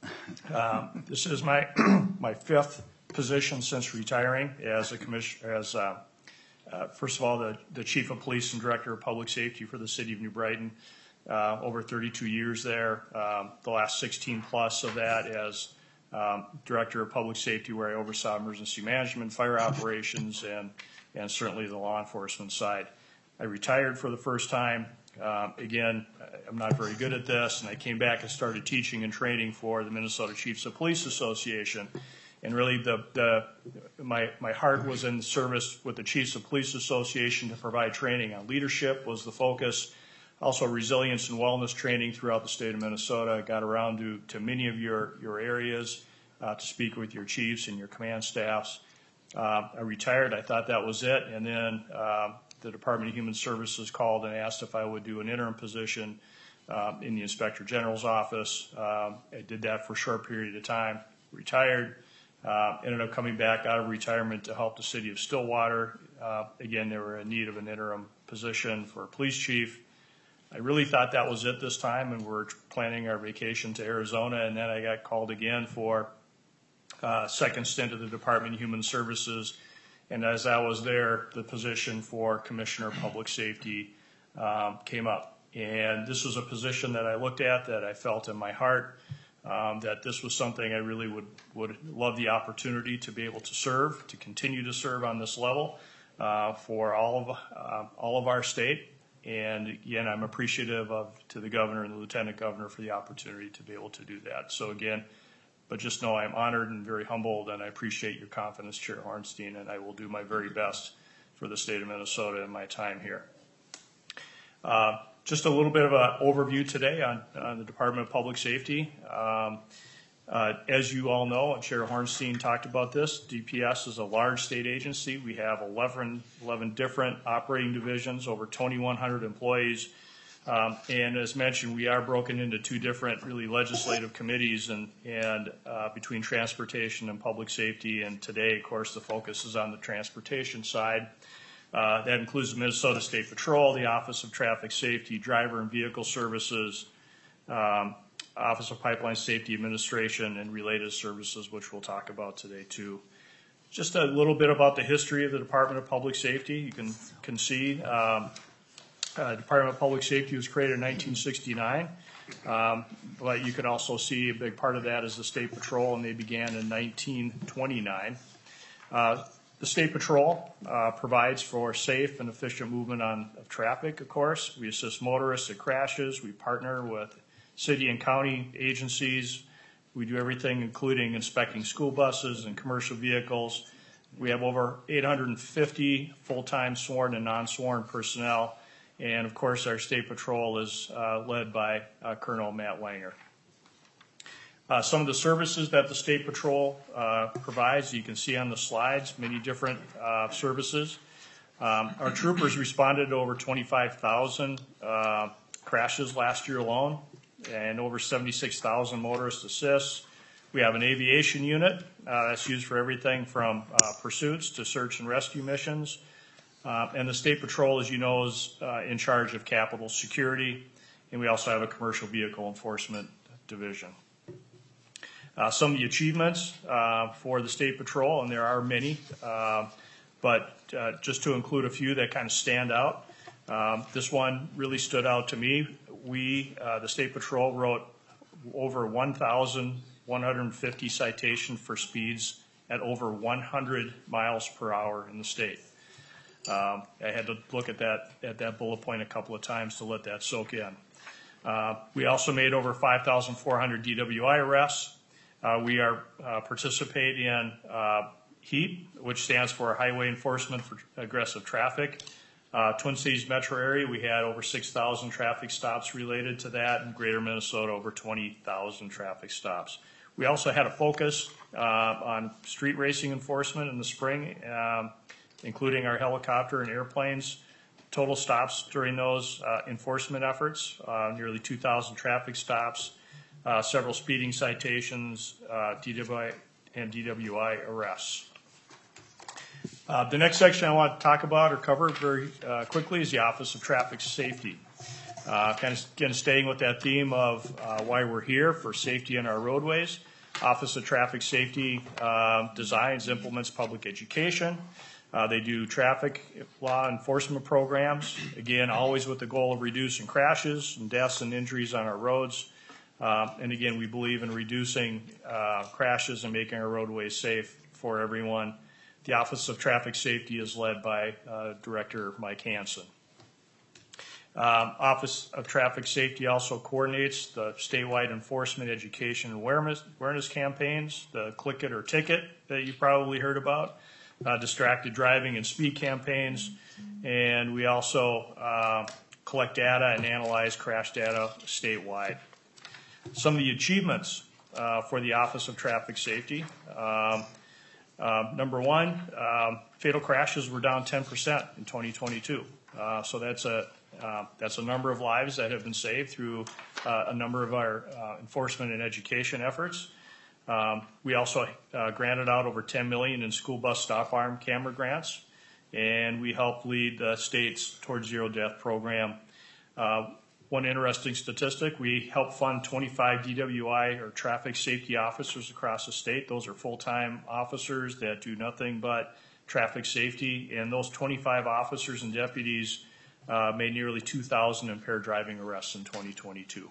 Um, this is my my fifth position since retiring as a commissioner, as uh, uh, first of all the, the Chief of Police and Director of Public Safety for the City of New Brighton. uh, over thirty-two years there, um, the last sixteen plus of that as um, Director of Public Safety, where I oversaw emergency management, fire operations, and, and certainly the law enforcement side. I retired for the first time. Um, again, I'm not very good at this, and I came back and started teaching and training for the Minnesota Chiefs of Police Association. And really, the, the my my heart was in service with the Chiefs of Police Association to provide training on leadership was the focus. Also, resilience and wellness training throughout the state of Minnesota. I got around to, to many of your, your areas uh, to speak with your chiefs and your command staffs. Uh, I retired. I thought that was it. And then uh, the Department of Human Services called and asked if I would do an interim position uh, in the Inspector General's office. Um, I did that for a short period of time, retired, uh, ended up coming back out of retirement to help the city of Stillwater. Uh, again, they were in need of an interim position for a police chief. I really thought that was it this time, and we're planning our vacation to Arizona, and then I got called again for a second stint at the Department of Human Services. And as I was there, the position for Commissioner of Public Safety um, came up. And this was a position that I looked at, that I felt in my heart, um, that this was something I really would, would love the opportunity to be able to serve, to continue to serve on this level uh, for all of, uh, all of our state. And again, I'm appreciative of to the governor and the lieutenant governor for the opportunity to be able to do that. So again, but just know I'm honored and very humbled, and I appreciate your confidence, Chair Hornstein, and I will do my very best for the state of Minnesota in my time here. Uh, just a little bit of an overview today on, on the Department of Public Safety. Um, uh, as you all know, and Chair Hornstein talked about this, D P S is a large state agency. We have eleven, eleven different operating divisions, over twenty-one hundred employees. Um, and as mentioned, we are broken into two different really legislative committees and, and uh, between transportation and public safety. And today, of course, the focus is on the transportation side. Uh, that includes the Minnesota State Patrol, the Office of Traffic Safety, Driver and Vehicle Services, um, Office of Pipeline Safety Administration, and related services, which we'll talk about today too. Just a little bit about the history of the Department of Public Safety. You can, can see um, Uh, Department of Public Safety was created in nineteen sixty-nine, um, but you can also see a big part of that is the State Patrol, and they began in nineteen twenty-nine. Uh, the State Patrol uh, provides for safe and efficient movement on, of traffic, of course. We assist motorists at crashes. We partner with city and county agencies. We do everything, including inspecting school buses and commercial vehicles. We have over eight hundred fifty full-time sworn and non-sworn personnel. And, of course, our State Patrol is uh, led by uh, Colonel Matt Langer. Uh, some of the services that the State Patrol uh, provides, you can see on the slides, many different uh, services. Um, our troopers responded to over twenty-five thousand uh, crashes last year alone, and over seventy-six thousand motorist assists. We have an aviation unit uh, that's used for everything from uh, pursuits to search and rescue missions. Uh, and the State Patrol, as you know, is uh, in charge of Capitol security, and we also have a commercial vehicle enforcement division. Uh, some of the achievements uh, for the State Patrol, and there are many, uh, but uh, just to include a few that kind of stand out. Um, this one really stood out to me. We, uh, the State Patrol, wrote over one thousand one hundred fifty citations for speeds at over one hundred miles per hour in the state. Um, I had to look at that at that bullet point a couple of times to let that soak in. Uh, we also made over five thousand four hundred D W I arrests. Uh, we are uh, participate in uh, HEAT, which stands for Highway Enforcement for Aggressive Traffic. Uh, Twin Cities metro area, we had over six thousand traffic stops related to that. In Greater Minnesota, over twenty thousand traffic stops. We also had a focus uh, on street racing enforcement in the spring. Um, including our helicopter and airplanes. Total stops during those uh, enforcement efforts, uh, nearly two thousand traffic stops, uh, several speeding citations, uh, D W I and D W I arrests. Uh, the next section I want to talk about or cover very uh, quickly is the Office of Traffic Safety. Uh, kind of again staying with that theme of uh, why we're here, for safety in our roadways. Office of Traffic Safety uh, designs, implements public education. Uh, They do traffic law enforcement programs, again, always with the goal of reducing crashes and deaths and injuries on our roads. Uh, And again, we believe in reducing uh, crashes and making our roadways safe for everyone. The Office of Traffic Safety is led by uh, Director Mike Hansen. Um, Office of Traffic Safety also coordinates the statewide enforcement education and awareness, awareness campaigns, the Click It or Ticket that you probably heard about, uh, distracted driving and speed campaigns, and we also uh, collect data and analyze crash data statewide. Some of the achievements uh, for the Office of Traffic Safety. Um, uh, number one, um, fatal crashes were down ten percent in twenty twenty-two. Uh, so that's a uh, that's a number of lives that have been saved through uh, a number of our uh, enforcement and education efforts. Um, we also uh, granted out over ten million dollars in school bus stop arm camera grants, and we helped lead the state's Towards Zero Death program. Uh, one interesting statistic, we help fund twenty-five D W I or traffic safety officers across the state. Those are full-time officers that do nothing but traffic safety, and those twenty-five officers and deputies uh, made nearly two thousand impaired driving arrests in twenty twenty-two.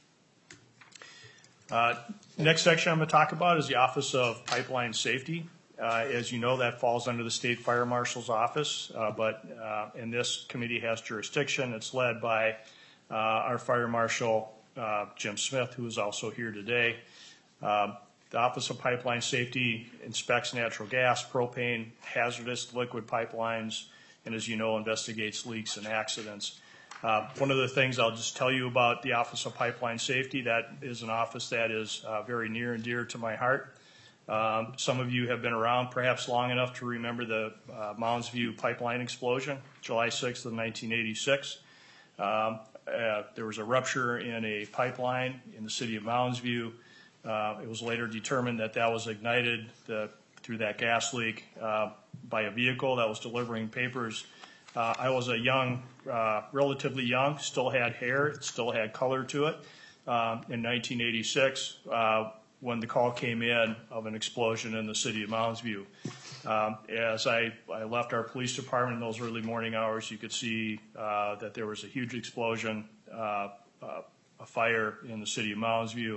Uh, next section I'm going to talk about is the Office of Pipeline Safety. Uh, as you know, that falls under the State Fire Marshal's office, uh, but uh, and this committee has jurisdiction. It's led by uh, our Fire Marshal, uh, Jim Smith, who is also here today. Uh, the Office of Pipeline Safety inspects natural gas, propane, hazardous liquid pipelines, and as you know, investigates leaks and accidents. Uh, one of the things I'll just tell you about the Office of Pipeline Safety, that is an office that is uh, very near and dear to my heart. Um, some of you have been around perhaps long enough to remember the uh, Mounds View pipeline explosion, July sixth of nineteen eighty-six. Um, uh, there was a rupture in a pipeline in the city of Mounds View. Uh, it was later determined that that was ignited the, through that gas leak uh, by a vehicle that was delivering papers. Uh, I was a young, uh, relatively young, still had hair, it still had color to it. Um, in nineteen eighty-six, uh, when the call came in of an explosion in the city of Mounds View. Um, as I, I left our police department in those early morning hours, you could see uh, that there was a huge explosion, uh, uh, a fire in the city of Mounds View.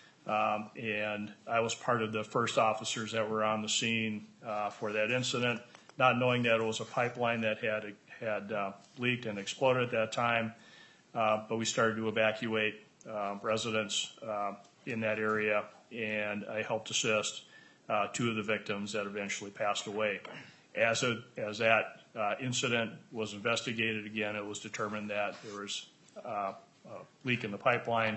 Um, and I was part of the first officers that were on the scene uh, for that incident, not knowing that it was a pipeline that had had uh, leaked and exploded at that time. Uh, but we started to evacuate uh, residents uh, in that area, and I helped assist uh, two of the victims that eventually passed away. As, a, as that uh, incident was investigated again, it was determined that there was uh, a leak in the pipeline,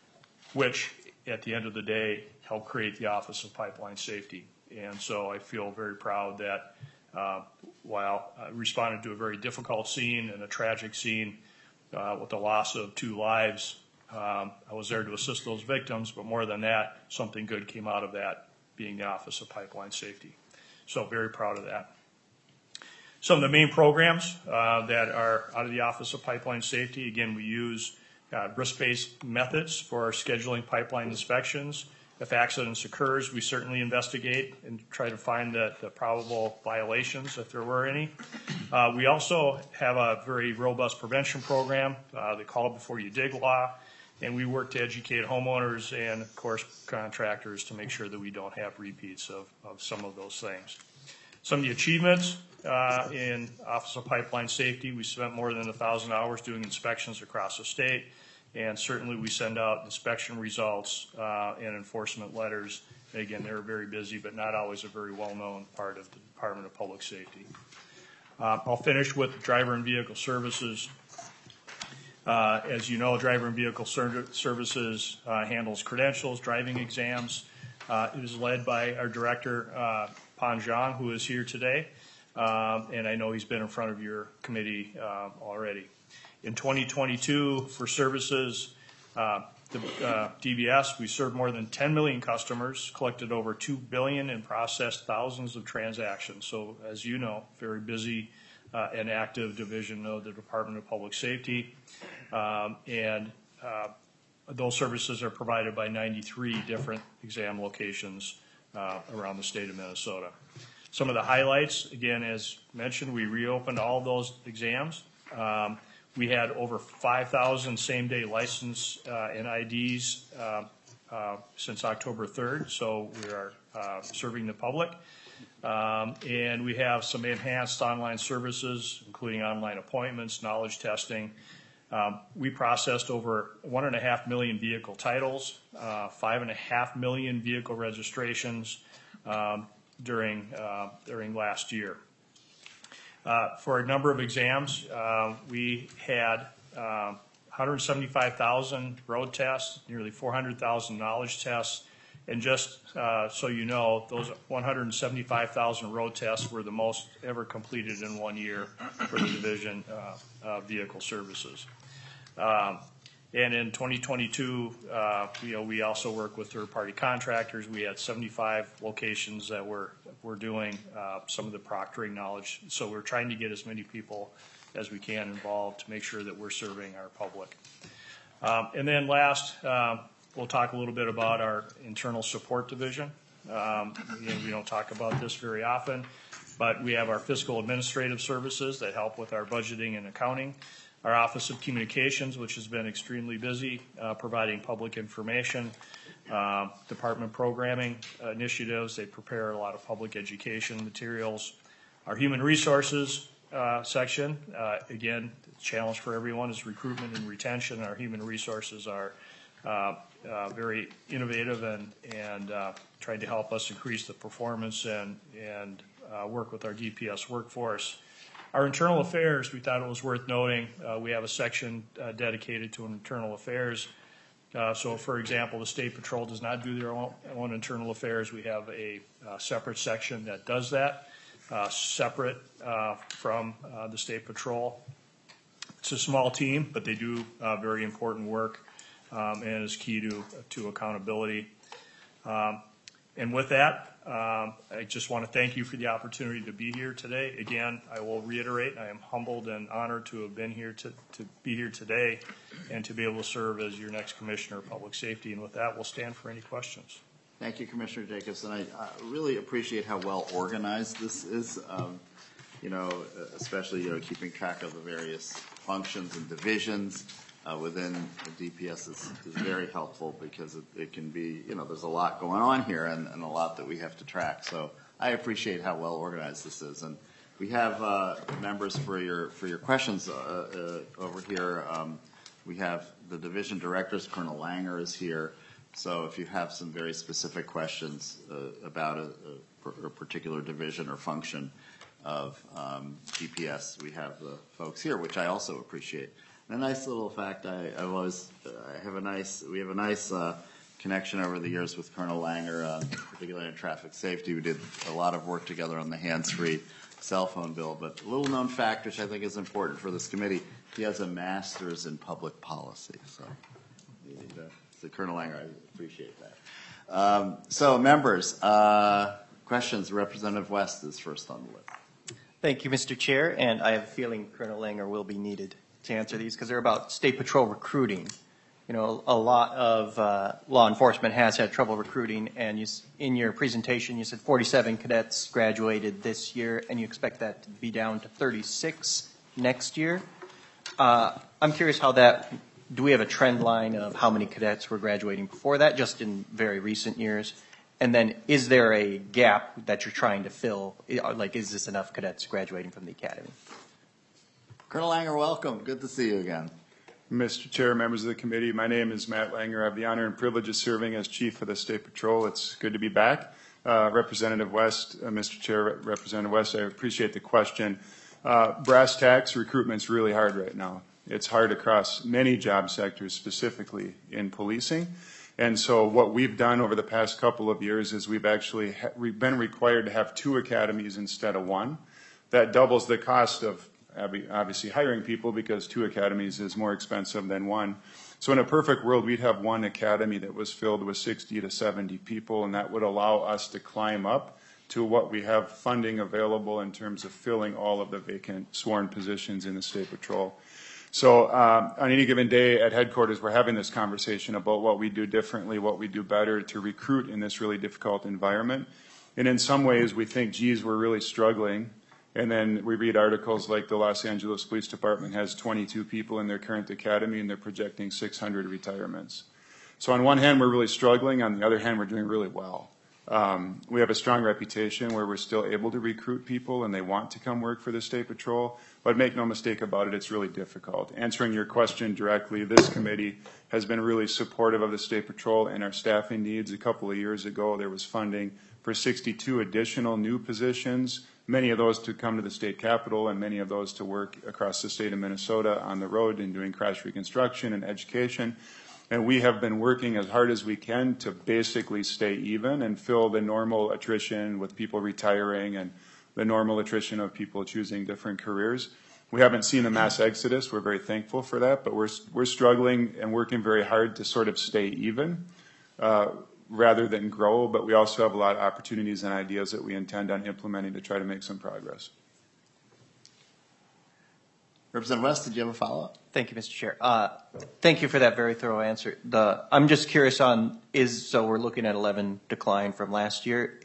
which at the end of the day helped create the Office of Pipeline Safety. And so I feel very proud that uh, while I responded to a very difficult scene and a tragic scene uh, with the loss of two lives, um, I was there to assist those victims, but more than that, something good came out of that, being the Office of Pipeline Safety. So very proud of that. Some of the main programs uh, that are out of the Office of Pipeline Safety, again, we use uh, risk-based methods for scheduling pipeline inspections. If accidents occurs, we certainly investigate and try to find the, the probable violations, if there were any. Uh, we also have a very robust prevention program, uh, the Call Before You Dig law, and we work to educate homeowners and, of course, contractors to make sure that we don't have repeats of, of some of those things. Some of the achievements uh, in Office of Pipeline Safety, we spent more than one thousand hours doing inspections across the state. And certainly we send out inspection results uh, and enforcement letters. And again, they're very busy, but not always a very well-known part of the Department of Public Safety. Uh, I'll finish with driver and vehicle services. Uh, as you know, driver and vehicle ser services uh, handles credentials, driving exams. Uh, it is led by our director, uh, Pan Zhang, who is here today. Um, and I know he's been in front of your committee uh, already. In twenty twenty-two, for services, uh, the uh, D V S, we served more than ten million customers, collected over two billion dollars, and processed thousands of transactions. So, as you know, very busy uh, and active division of the Department of Public Safety. Um, and uh, those services are provided by ninety-three different exam locations uh, around the state of Minnesota. Some of the highlights, again, as mentioned, we reopened all those exams. Um, we had over five thousand same-day license uh, and I Ds uh, uh, since October third, so we are uh, serving the public. Um, and we have some enhanced online services, including online appointments, knowledge testing. Um, we processed over one and a half million vehicle titles, uh, five and a half million vehicle registrations um, during uh, during last year. Uh, for a number of exams, uh, we had uh, one hundred seventy-five thousand road tests, nearly four hundred thousand knowledge tests, and just uh, so you know, those one hundred seventy-five thousand road tests were the most ever completed in one year for the Division uh, of Vehicle Services. Um, and in twenty twenty-two, uh, you know, we also work with third-party contractors. We had seventy-five locations that were were doing uh, some of the proctoring knowledge. So we're trying to get as many people as we can involved to make sure that we're serving our public. Um, and then last, uh, we'll talk a little bit about our internal support division. Um, you know, we don't talk about this very often, but we have our fiscal administrative services that help with our budgeting and accounting. Our Office of Communications, which has been extremely busy uh, providing public information, uh, department programming uh, initiatives. They prepare a lot of public education materials. Our Human Resources uh, section, uh, again, the challenge for everyone is recruitment and retention. Our human resources are uh, uh, very innovative and, and uh, trying to help us increase the performance and, and uh, work with our D P S workforce. Our internal affairs, we thought it was worth noting, uh, we have a section uh, dedicated to internal affairs. Uh, so, for example, the State Patrol does not do their own, own internal affairs. We have a uh, separate section that does that, uh, separate uh, from uh, the State Patrol. It's a small team, but they do uh, very important work um, and is key to, to accountability. Um, and with that, Um, I just want to thank you for the opportunity to be here today. Again, I will reiterate, I am humbled and honored to have been here to, to be here today and to be able to serve as your next Commissioner of Public Safety. And with that, we'll stand for any questions. Thank you, Commissioner Jacobson. I, I really appreciate how well organized this is. Um, you know, especially, you know, keeping track of the various functions and divisions uh, within the D P S is, is very helpful because it, it can be, you know, there's a lot going on here and, and a lot that we have to track. So I appreciate how well organized this is. And we have uh, members for your for your questions uh, uh, over here. Um, we have the division directors. Colonel Langer is here. So if you have some very specific questions uh, about a, a, a particular division or function of um, D P S, we have the folks here, which I also appreciate. And a nice little fact, I, I was, uh, I have a nice, we have a nice uh, connection over the years with Colonel Langer, uh, particularly in traffic safety. We did a lot of work together on the hands-free cell phone bill. But a little known fact, which I think is important for this committee, he has a master's in public policy. So, so Colonel Langer, I appreciate that. Um, so, members, uh, questions. Representative West is first on the list. Thank you, Mister Chair, and I have a feeling Colonel Langer will be needed to answer these because they're about State Patrol recruiting. You know, a lot of uh, law enforcement has had trouble recruiting, and you, in your presentation you said forty-seven cadets graduated this year, and you expect that to be down to thirty-six next year. Uh, I'm curious how that, do we have a trend line of how many cadets were graduating before that, just in very recent years? And then is there a gap that you're trying to fill? Like, is this enough cadets graduating from the academy? Colonel Langer, welcome. Good to see you again. Mister Chair, members of the committee, my name is Matt Langer. I have the honor and privilege of serving as Chief of the State Patrol. It's good to be back. Uh, Representative West, uh, Mister Chair, Representative West, I appreciate the question. Uh, brass tacks, recruitment's really hard right now. It's hard across many job sectors, specifically in policing. And so what we've done over the past couple of years is we've actually ha we've been required to have two academies instead of one. That doubles the cost of obviously hiring people because two academies is more expensive than one. So in a perfect world, we'd have one academy that was filled with sixty to seventy people, and that would allow us to climb up to what we have funding available in terms of filling all of the vacant sworn positions in the State Patrol. So um, on any given day at headquarters, we're having this conversation about what we do differently, what we do better to recruit in this really difficult environment. And in some ways, we think, geez, we're really struggling. And then we read articles like the Los Angeles Police Department has twenty-two people in their current academy, and they're projecting six hundred retirements. So on one hand, we're really struggling. On the other hand, we're doing really well. Um, we have a strong reputation where we're still able to recruit people, and they want to come work for the State Patrol. But make no mistake about it, it's really difficult. Answering your question directly, this committee has been really supportive of the State Patrol and our staffing needs. A couple of years ago, there was funding for sixty-two additional new positions, many of those to come to the state capitol and many of those to work across the state of Minnesota on the road and doing crash reconstruction and education. And we have been working as hard as we can to basically stay even and fill the normal attrition with people retiring and the normal attrition of people choosing different careers. We haven't seen a mass exodus. We're very thankful for that, but we're, we're struggling and working very hard to sort of stay even uh, rather than grow. But we also have a lot of opportunities and ideas that we intend on implementing to try to make some progress. Representative West, did you have a follow-up? Thank you, Mister Chair. Uh, thank you for that very thorough answer. The, I'm just curious on, is, so we're looking at eleven decline from last year.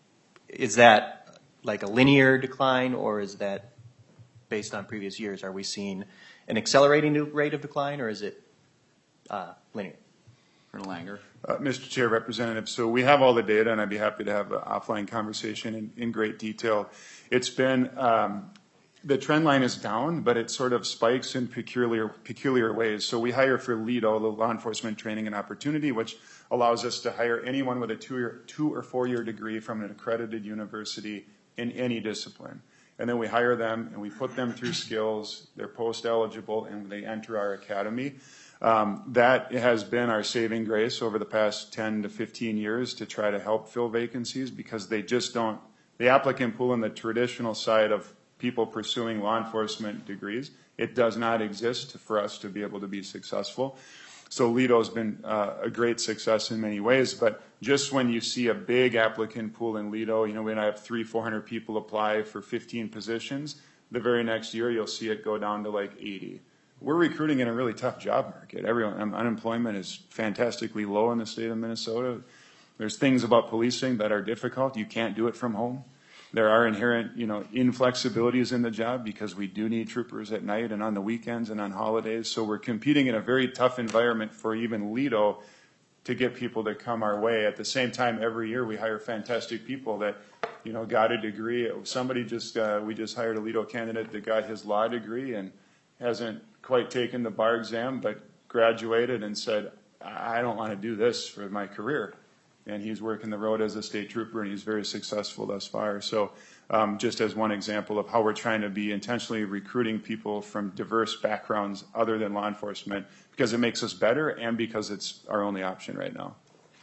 Is that like a linear decline, or is that based on previous years? Are we seeing an accelerating rate of decline, or is it uh, linear? Colonel Langer. Uh, Mister Chair, Representative, so we have all the data, and I'd be happy to have an offline conversation in, in great detail. It's been, um, the trend line is down, but it sort of spikes in peculiar peculiar ways. So we hire for LEADO, the Law Enforcement Training and Opportunity, which allows us to hire anyone with a two-year, two or four-year degree from an accredited university in any discipline. And then we hire them, and we put them through skills. They're post-eligible, and they enter our academy. Um, that has been our saving grace over the past ten to fifteen years to try to help fill vacancies, because they just don't, the applicant pool in the traditional side of people pursuing law enforcement degrees, it does not exist for us to be able to be successful. So LEADO's been uh, a great success in many ways, but just when you see a big applicant pool in LEADO, you know, when I have three, four hundred people apply for fifteen positions, the very next year you'll see it go down to like eighty. We're recruiting in a really tough job market. Everyone, um, unemployment is fantastically low in the state of Minnesota. There's things about policing that are difficult. You can't do it from home. There are inherent, you know, inflexibilities in the job because we do need troopers at night and on the weekends and on holidays. So we're competing in a very tough environment for even LEADO to get people to come our way. At the same time, every year we hire fantastic people that, you know, got a degree. Somebody just, uh, we just hired a LEADO candidate that got his law degree and hasn't quite taken the bar exam, but graduated and said, I don't want to do this for my career. And he's working the road as a state trooper, and he's very successful thus far. So um, just as one example of how we're trying to be intentionally recruiting people from diverse backgrounds other than law enforcement, because it makes us better and because it's our only option right now.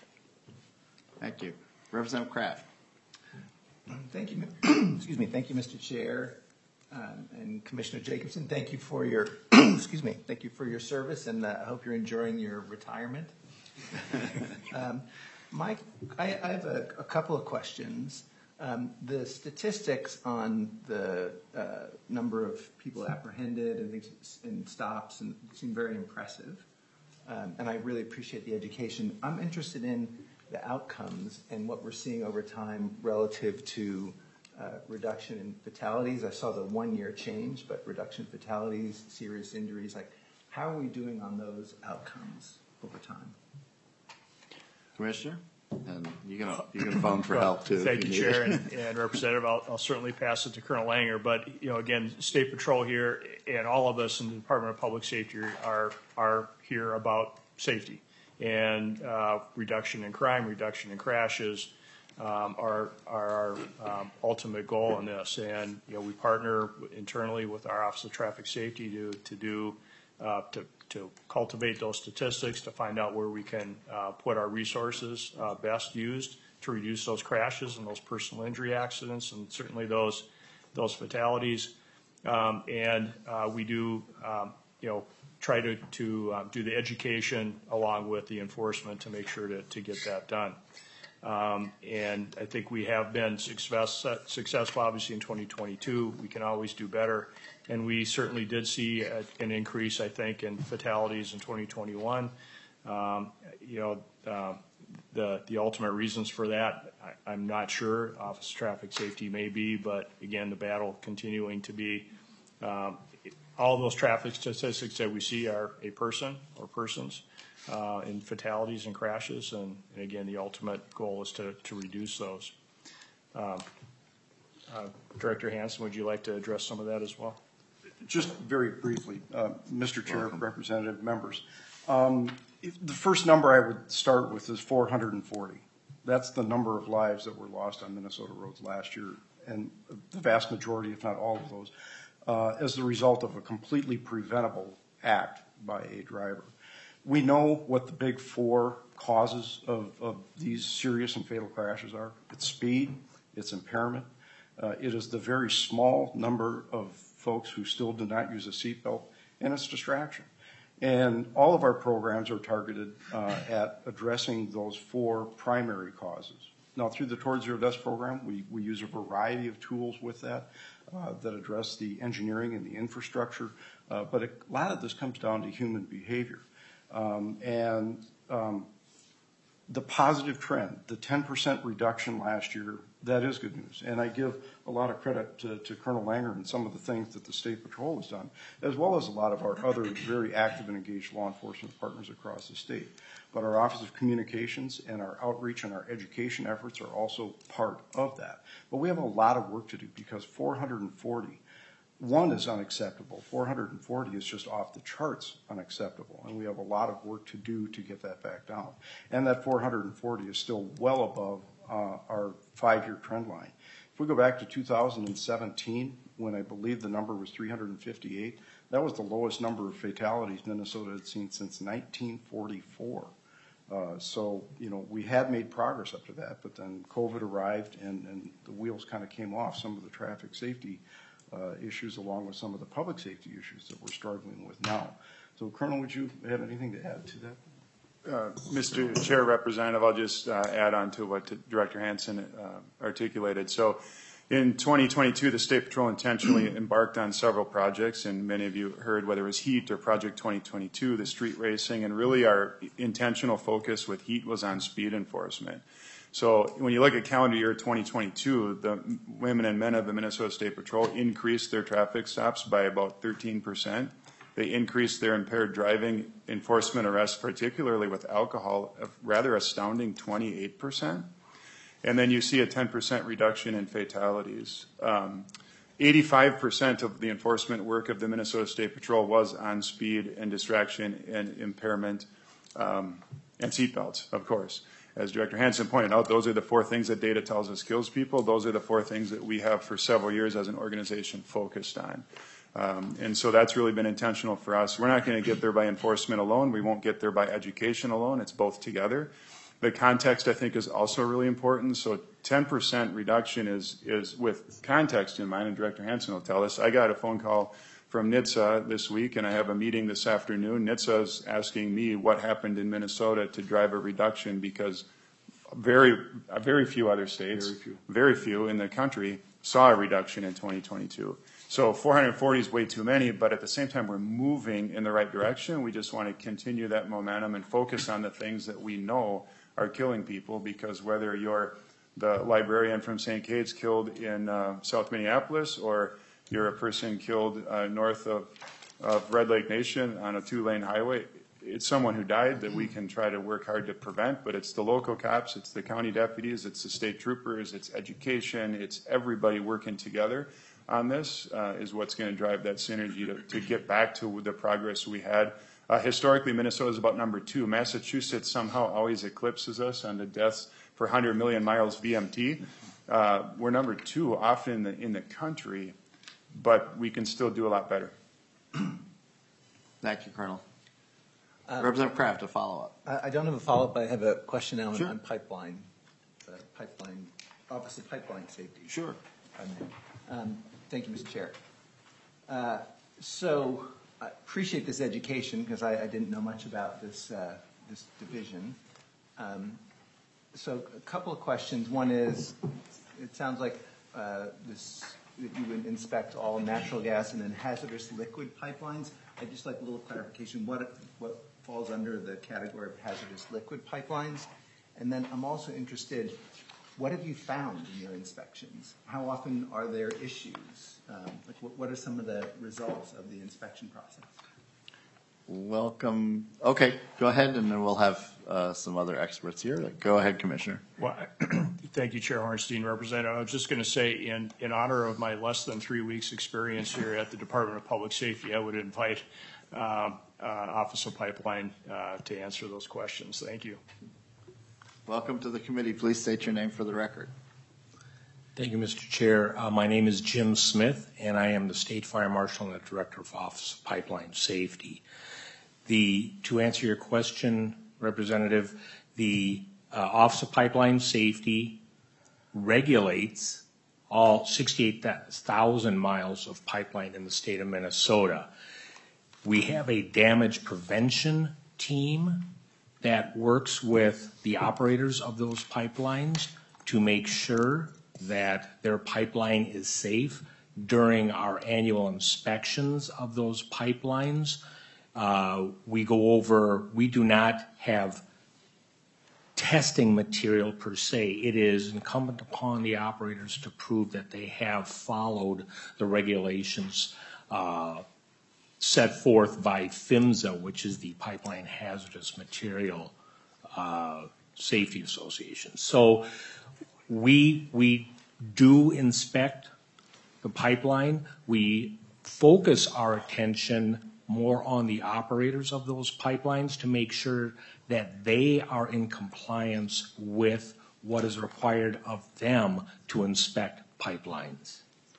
Thank you. Representative Kraft. Thank you. Excuse me. Thank you, Mister Chair. Um, and Commissioner Jacobson, thank you for your excuse me, thank you for your service, and uh, I hope you're enjoying your retirement. um, Mike, I, I have a, a couple of questions. Um, the statistics on the uh, number of people apprehended and things and stops and seem very impressive, um, and I really appreciate the education. I'm interested in the outcomes and what we're seeing over time relative to Uh, reduction in fatalities. I saw the one-year change, but reduction in fatalities, serious injuries, like how are we doing on those outcomes over time? Commissioner, and you can you can phone for help too. Thank you, you Chair and, and Representative. I'll, I'll certainly pass it to Colonel Langer. But you know, again, State Patrol here and all of us in the Department of Public Safety are are here about safety and uh, reduction in crime, reduction in crashes. Um, are, are our um, ultimate goal in this, and you know we partner internally with our Office of Traffic Safety to to do uh, to to cultivate those statistics, to find out where we can uh, put our resources uh, best used to reduce those crashes and those personal injury accidents, and certainly those those fatalities. Um, and uh, we do um, you know try to to uh, do the education along with the enforcement to make sure to to get that done. Um, and I think we have been success, successful, obviously, in twenty twenty-two. We can always do better. And we certainly did see a, an increase, I think, in fatalities in twenty twenty-one. Um, you know, uh, the, the ultimate reasons for that I, I'm not sure. Office of Traffic Safety may be, but again, the battle continuing to be. Um, all those traffic statistics that we see are a person or persons uh, in fatalities and crashes, and, and again, the ultimate goal is to, to reduce those. Um, uh, Director Hansen, would you like to address some of that as well? Just very briefly, uh, Mister Chair, representative members. Um, if the first number I would start with is four hundred forty. That's the number of lives that were lost on Minnesota roads last year, and the vast majority, if not all of those, uh, as the result of a completely preventable act by a driver. We know what the big four causes of, of these serious and fatal crashes are. It's speed, it's impairment, uh, it is the very small number of folks who still do not use a seatbelt, and it's distraction. And all of our programs are targeted uh, at addressing those four primary causes. Now, through the Towards Zero Deaths program, we, we use a variety of tools with that uh, that address the engineering and the infrastructure, uh, but a lot of this comes down to human behavior. Um, and um, the positive trend, the ten percent reduction last year, that is good news. And I give a lot of credit to, to Colonel Langer and some of the things that the State Patrol has done, as well as a lot of our other very active and engaged law enforcement partners across the state. But our Office of Communications and our outreach and our education efforts are also part of that. But we have a lot of work to do because four hundred forty, one is unacceptable. four hundred forty is just off the charts unacceptable. And we have a lot of work to do to get that back down. And that four hundred forty is still well above uh, our five-year trend line. If we go back to two thousand seventeen, when I believe the number was three hundred fifty-eight, that was the lowest number of fatalities Minnesota had seen since nineteen forty-four. Uh, so, you know, we had made progress up to that, but then COVID arrived and, and the wheels kind of came off some of the traffic safety uh, issues along with some of the public safety issues that we're struggling with now. So, Colonel, would you have anything to add to that? Uh, Mister Chair, Representative, I'll just uh, add on to what Director Hansen uh, articulated. So in twenty twenty-two, the State Patrol intentionally embarked on several projects, and many of you heard whether it was HEAT or Project twenty twenty-two, the street racing, and really our intentional focus with HEAT was on speed enforcement. So when you look at calendar year twenty twenty-two, the women and men of the Minnesota State Patrol increased their traffic stops by about thirteen percent. They increased their impaired driving enforcement arrests, particularly with alcohol, a rather astounding twenty-eight percent. And then you see a ten percent reduction in fatalities. Um, eighty-five percent of the enforcement work of the Minnesota State Patrol was on speed and distraction and impairment um, and seatbelts, of course. As Director Hansen pointed out, those are the four things that data tells us kills people. Those are the four things that we have for several years as an organization focused on. Um, and so that's really been intentional for us. We're not going to get there by enforcement alone. We won't get there by education alone. It's both together. The context, I think, is also really important. So ten percent reduction is, is with context in mind, and Director Hansen will tell us. I got a phone call from N H T S A this week, and I have a meeting this afternoon. N H T S A is asking me what happened in Minnesota to drive a reduction because very, very few other states, very few, very few in the country saw a reduction in twenty twenty-two. So four hundred forty is way too many, but at the same time, we're moving in the right direction. We just want to continue that momentum and focus on the things that we know are killing people, because whether you're the librarian from Saint Cade's killed in uh, South Minneapolis, or you're a person killed uh, north of, of Red Lake Nation on a two-lane highway, it's someone who died that we can try to work hard to prevent, but it's the local cops, it's the county deputies, it's the state troopers, it's education, it's everybody working together on this uh, is what's going to drive that synergy to, to get back to the progress we had. Uh, historically, Minnesota is about number two. Massachusetts somehow always eclipses us on the deaths per one hundred million miles V M T. Uh, we're number two often in the, in the country, but we can still do a lot better. Thank you, Colonel. Uh, Representative Kraft, a follow-up. I, I don't have a follow-up, but I have a question now Sure. on, on pipeline, uh, pipeline, Office of Pipeline Safety. Sure. Um, thank you, Mister Chair. Uh, so I appreciate this education because I, I didn't know much about this uh, this division. Um, so a couple of questions. One is, it sounds like uh, this that you would inspect all natural gas and then hazardous liquid pipelines. I'd just like a little clarification. What what falls under the category of hazardous liquid pipelines? And then I'm also interested what have you found in your inspections? How often are there issues? Um, like what, what are some of the results of the inspection process? Welcome. Okay, go ahead, and then we'll have uh, some other experts here. Go ahead, Commissioner. Well, thank you, Chair Hornstein, Representative. I was just going to say, in, in honor of my less than three weeks experience here at the Department of Public Safety, I would invite uh, uh, Officer Pipeline uh, to answer those questions. Thank you. Welcome to the committee. Please state your name for the record. Thank you, Mister Chair. Uh, my name is Jim Smith, and I am the State Fire Marshal and the Director of Office of Pipeline Safety. The, to answer your question, Representative, the uh, Office of Pipeline Safety regulates all sixty-eight thousand miles of pipeline in the state of Minnesota. We have a damage prevention team that works with the operators of those pipelines to make sure that their pipeline is safe during our annual inspections of those pipelines. Uh, we go over, we do not have testing material per se. It is incumbent upon the operators to prove that they have followed the regulations uh, set forth by PHMSA, which is the Pipeline Hazardous Material uh, Safety Association. So we, we do inspect the pipeline. We focus our attention more on the operators of those pipelines to make sure that they are in compliance with what is required of them to inspect pipelines.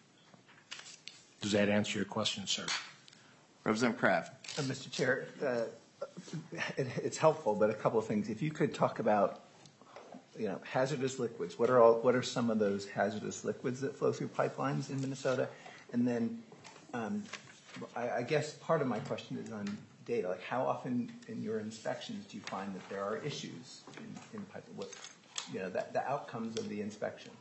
Does that answer your question, sir? Representative Kraft. Uh, Mister Chair, uh, it, it's helpful, but a couple of things. If you could talk about, you know, hazardous liquids. What are all? What are some of those hazardous liquids that flow through pipelines in Minnesota? And then, um, I, I guess part of my question is on data. Like, how often in your inspections do you find that there are issues in, in pipeline? What, you know, that, the outcomes of the inspection.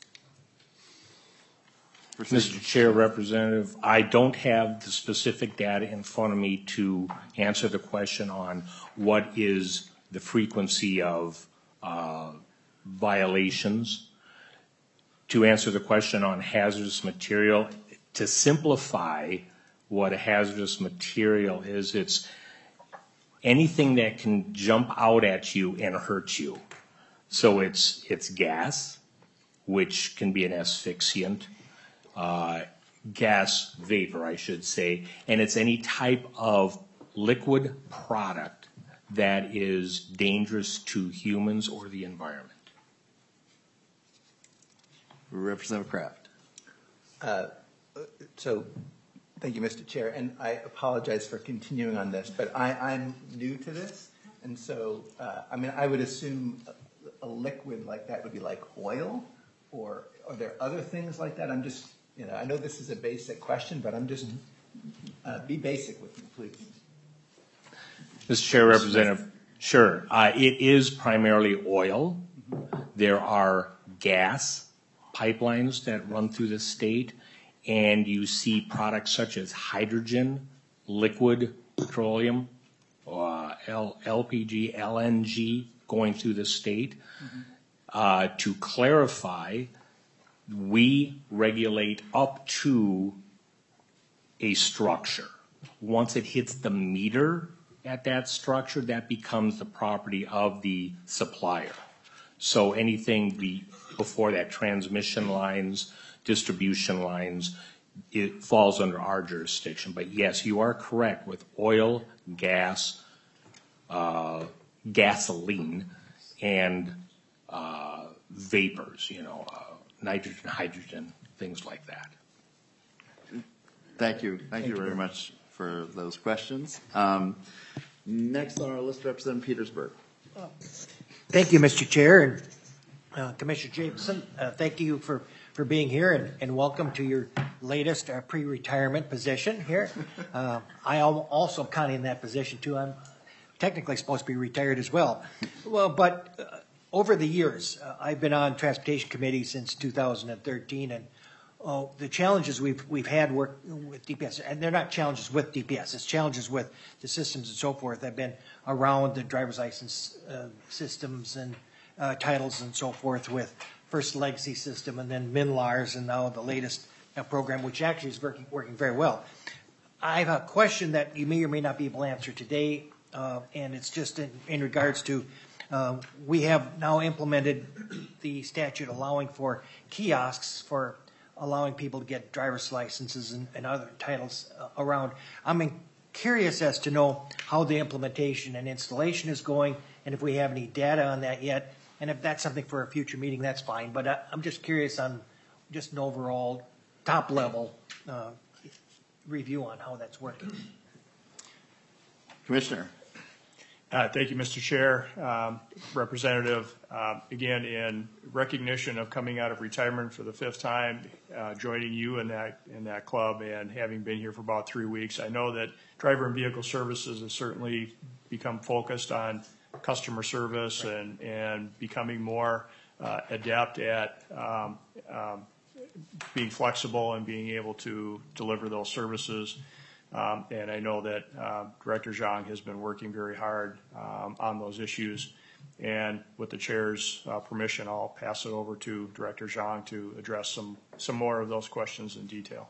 Mister Chair, Representative, I don't have the specific data in front of me to answer the question on what is the frequency of uh, violations. To answer the question on hazardous material, to simplify what a hazardous material is, it's anything that can jump out at you and hurt you. So it's, it's gas, which can be an asphyxiant. Uh, gas vapor, I should say, and it's any type of liquid product that is dangerous to humans or the environment. Representative Kraft. Uh, so, thank you, Mister Chair, and I apologize for continuing on this, but I, I'm new to this, and so, uh, I mean, I would assume a, a liquid like that would be like oil, or are there other things like that? I'm just, you know, I know this is a basic question, but I'm just, uh, be basic with me, please. Mister Chair, Representative, sure. Uh, it is primarily oil. There are gas pipelines that run through the state, and you see products such as hydrogen, liquid petroleum, uh, L- LPG, L N G going through the state. Mm-hmm. Uh, to clarify, we regulate up to a structure. Once it hits the meter at that structure, that becomes the property of the supplier. So anything be, before that, transmission lines, distribution lines, it falls under our jurisdiction. But yes, you are correct with oil, gas, uh, gasoline, and uh, vapors, you know, uh, nitrogen, hydrogen, things like that. Thank you. Thank, Thank you very you. much for those questions. Um, next on our list, Representative Petersburg. Thank you, Mister Chair, and uh, Commissioner Jacobson. Uh, thank you for, for being here, and, and welcome to your latest uh, pre-retirement position here. Uh, I am also kind of in that position too. I'm technically supposed to be retired as well. Well, but uh, over the years, uh, I've been on Transportation Committee since two thousand thirteen, and oh, the challenges we've we've had work with D P S, and they're not challenges with D P S, it's challenges with the systems and so forth that have been around the driver's license uh, systems and uh, titles and so forth with first legacy system and then MinLars and now the latest uh, program, which actually is working, working very well. I have a question that you may or may not be able to answer today, uh, and it's just in, in regards to uh, we have now implemented the statute allowing for kiosks for allowing people to get driver's licenses and, and other titles uh, around. I'm in, curious as to know how the implementation and installation is going, and if we have any data on that yet. And if that's something for a future meeting, that's fine. But I, I'm just curious on just an overall top level uh, review on how that's working. Commissioner. Uh, thank you, Mister Chair. Um, Representative, uh, again, in recognition of coming out of retirement for the fifth time, uh, joining you in that in that club and having been here for about three weeks, I know that Driver and Vehicle Services has certainly become focused on customer service and, and becoming more uh, adept at um, um, being flexible and being able to deliver those services. Um, and I know that uh, Director Zhang has been working very hard um, on those issues. And with the chair's uh, permission, I'll pass it over to Director Zhang to address some, some more of those questions in detail.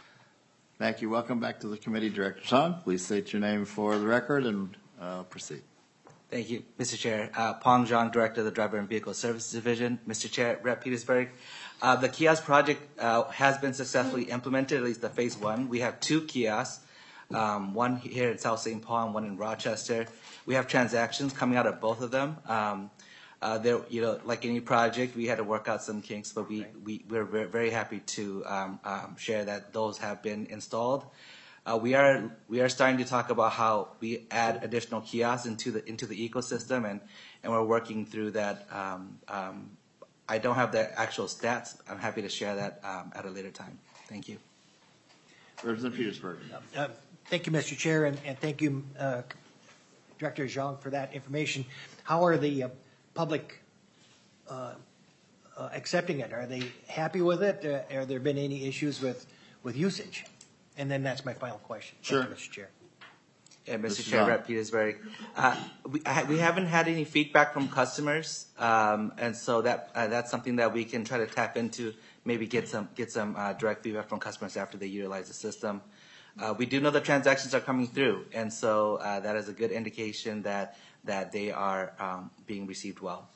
Thank you. Welcome back to the committee, Director Zhang. Please state your name for the record and uh, proceed. Thank you, Mister Chair. Uh, Pong Zhang, Director of the Driver and Vehicle Services Division. Mister Chair, Representative Petersburg. Uh, the kiosk project uh, has been successfully implemented, at least the phase one. We have two kiosks. Um, one here in South Saint Paul and one in Rochester. We have transactions coming out of both of them. Um, uh, there, you know, like any project, we had to work out some kinks, but we, we, we're very happy to um, um, share that those have been installed. Uh, we are we are starting to talk about how we add additional kiosks into the into the ecosystem, and, and we're working through that. Um, um, I don't have the actual stats. I'm happy to share that um, at a later time. Thank you. Representative Petersburg. Uh, Thank you, Mister Chair, and, and thank you, uh, Director Zhang, for that information. How are the uh, public uh, uh, accepting it? Are they happy with it? Uh, have there been any issues with, with usage? And then that's my final question. Sure. Thank you, Mister Chair. Yeah, Mister Mister Chair, Zhang. Representative Petersburg. Uh, we, I, we haven't had any feedback from customers, um, and so that uh, that's something that we can try to tap into. Maybe get some get some uh, direct feedback from customers after they utilize the system. Uh, we do know the transactions are coming through, and so uh, that is a good indication that that they are um, being received well.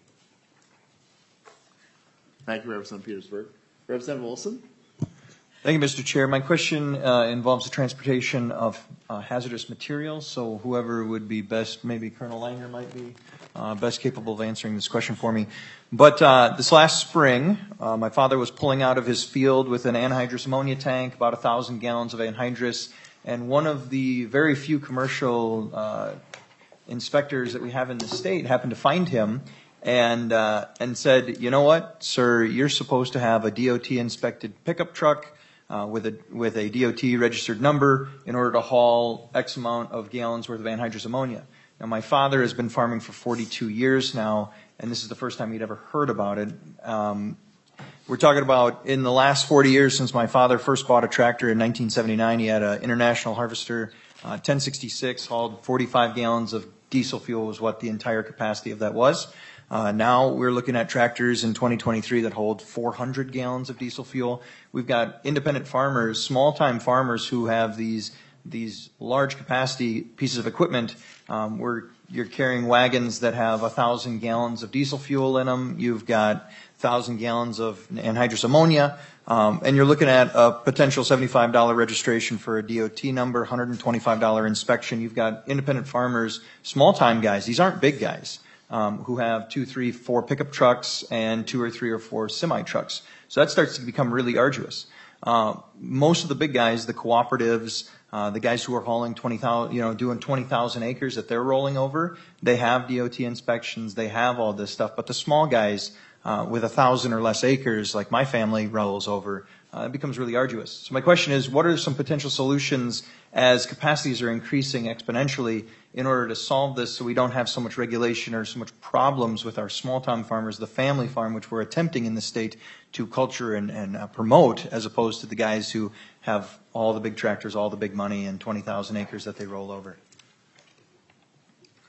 Thank you, Representative Petersburg. Representative Wilson. Thank you, Mister Chair. My question uh, involves the transportation of uh, hazardous materials. So whoever would be best, maybe Colonel Langer might be uh, best capable of answering this question for me. But uh, this last spring, uh, my father was pulling out of his field with an anhydrous ammonia tank, about a thousand gallons of anhydrous, and one of the very few commercial uh, inspectors that we have in the state happened to find him and uh, and said, you know what, sir, you're supposed to have a D O T inspected pickup truck uh, with a with a D O T registered number in order to haul X amount of gallons worth of anhydrous ammonia. Now, my father has been farming for forty-two years now, and this is the first time he'd ever heard about it. Um, we're talking about in the last forty years since my father first bought a tractor in nineteen seventy-nine, he had an International Harvester uh, ten sixty-six, hauled forty-five gallons of diesel fuel was what the entire capacity of that was. Uh, now we're looking at tractors in twenty twenty-three that hold four hundred gallons of diesel fuel. We've got independent farmers, small-time farmers who have these these large capacity pieces of equipment. Um, where you're carrying wagons that have a thousand gallons of diesel fuel in them. You've got thousand gallons of anhydrous ammonia, um, and you're looking at a potential seventy-five dollar registration for a D O T number, one hundred twenty-five dollar inspection. You've got independent farmers, small-time guys. These aren't big guys. Um, who have two, three, four pickup trucks and two or three or four semi trucks. So that starts to become really arduous. Uh, most of the big guys, the cooperatives, uh, the guys who are hauling twenty thousand, you know, doing twenty thousand acres that they're rolling over, they have D O T inspections, they have all this stuff. But the small guys uh, with a thousand or less acres, like my family rolls over, uh, it becomes really arduous. So my question is, what are some potential solutions as capacities are increasing exponentially in order to solve this so we don't have so much regulation or so much problems with our small-time farmers, the family farm, which we're attempting in the state to culture and, and uh, promote, as opposed to the guys who have all the big tractors, all the big money, and twenty thousand acres that they roll over?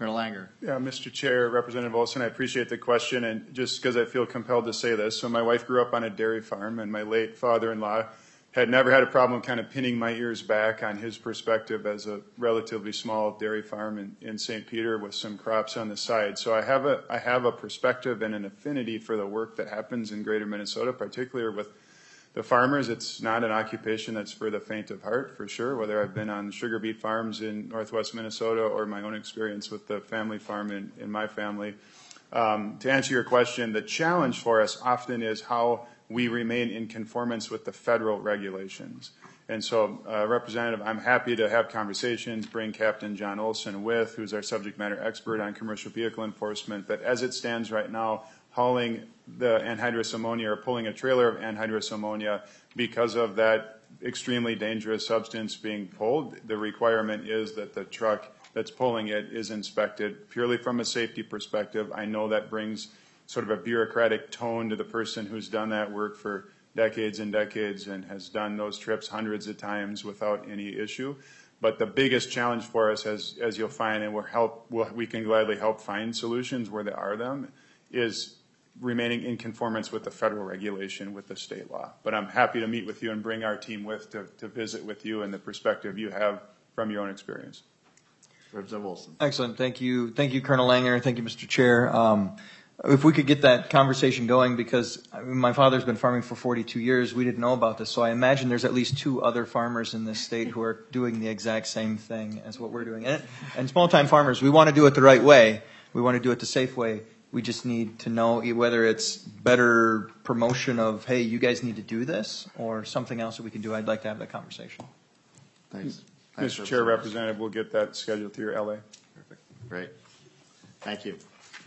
Colonel Langer. Yeah, Mister Chair, Representative Olson, I appreciate the question, and just because I feel compelled to say this. So my wife grew up on a dairy farm, and my late father-in-law had never had a problem kind of pinning my ears back on his perspective as a relatively small dairy farm in, in Saint Peter with some crops on the side. So I have a I have a perspective and an affinity for the work that happens in greater Minnesota, particularly with the farmers. It's not an occupation that's for the faint of heart, for sure, whether I've been on sugar beet farms in northwest Minnesota or my own experience with the family farm in, in my family. Um, to answer your question, the challenge for us often is how we remain in conformance with the federal regulations. And so, uh, Representative, I'm happy to have conversations, bring Captain John Olson with, who's our subject matter expert on commercial vehicle enforcement. But as it stands right now, hauling the anhydrous ammonia or pulling a trailer of anhydrous ammonia because of that extremely dangerous substance being pulled, the requirement is that the truck that's pulling it is inspected purely from a safety perspective. I know that brings sort of a bureaucratic tone to the person who's done that work for decades and decades and has done those trips hundreds of times without any issue. But the biggest challenge for us, as, as you'll find, and we'll help, we'll, we can gladly help find solutions where there are them, is remaining in conformance with the federal regulation, with the state law. But I'm happy to meet with you and bring our team with to, to visit with you and the perspective you have from your own experience. Representative Wilson. Excellent. Thank you. Thank you, Colonel Langer. Thank you, Mister Chair. Um, if we could get that conversation going, because I mean, my father's been farming for forty-two years. We didn't know about this. So I imagine there's at least two other farmers in this state who are doing the exact same thing as what we're doing. And, and small-time farmers, we want to do it the right way. We want to do it the safe way. We just need to know whether it's better promotion of, hey, you guys need to do this, or something else that we can do. I'd like to have that conversation. Thanks. Mister Chair, Representative, we'll get that scheduled through L A. Perfect. Great. Thank you.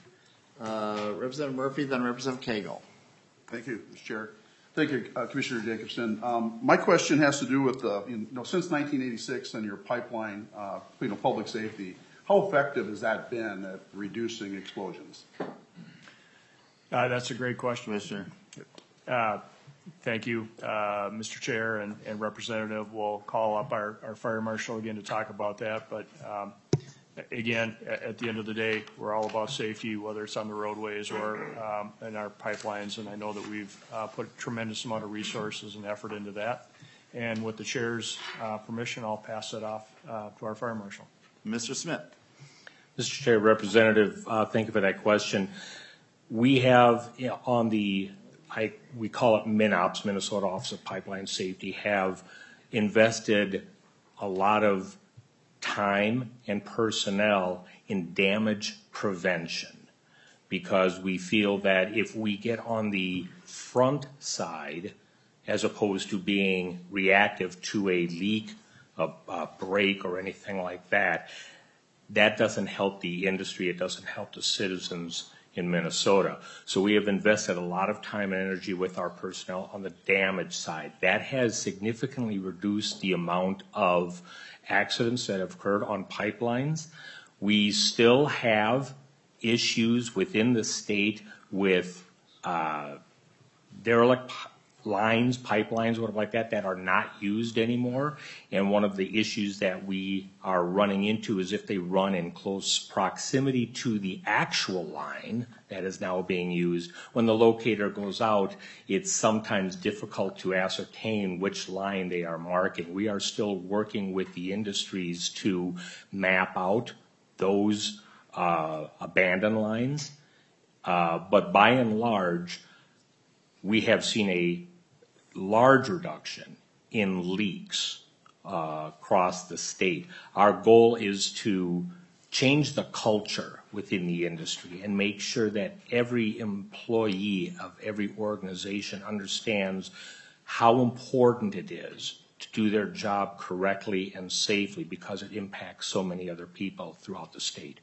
Uh, Representative Murphy, then Representative Cagle. Thank you, Mister Chair. Thank you, uh, Commissioner Jacobson. Um, my question has to do with, uh, you know, since nineteen eighty-six and your pipeline, uh, you know, public safety. How effective has that been at reducing explosions? Uh, that's a great question, Mister Uh, thank you, uh, Mister Chair and, and Representative. We'll call up our, our fire marshal again to talk about that. But um, again, at, at the end of the day, we're all about safety, whether it's on the roadways or um, in our pipelines. And I know that we've uh, put a tremendous amount of resources and effort into that. And with the chair's uh, permission, I'll pass it off uh, to our fire marshal. Mister Smith. Mister Chair, Representative, uh, thank you for that question. We have you know, on the, I, we call it MinOps, Minnesota Office of Pipeline Safety, have invested a lot of time and personnel in damage prevention, because we feel that if we get on the front side, as opposed to being reactive to a leak, a, a break, or anything like that, that doesn't help the industry. It doesn't help the citizens in Minnesota. So we have invested a lot of time and energy with our personnel on the damage side. That has significantly reduced the amount of accidents that have occurred on pipelines. We still have issues within the state with uh, derelict lines, pipelines, whatever like that, that are not used anymore. And one of the issues that we are running into is if they run in close proximity to the actual line that is now being used, when the locator goes out, it's sometimes difficult to ascertain which line they are marking. We are still working with the industries to map out those uh, abandoned lines. Uh, but by and large, we have seen a large reduction in leaks uh, across the state. Our goal is to change the culture within the industry and make sure that every employee of every organization understands how important it is to do their job correctly and safely, because it impacts so many other people throughout the state.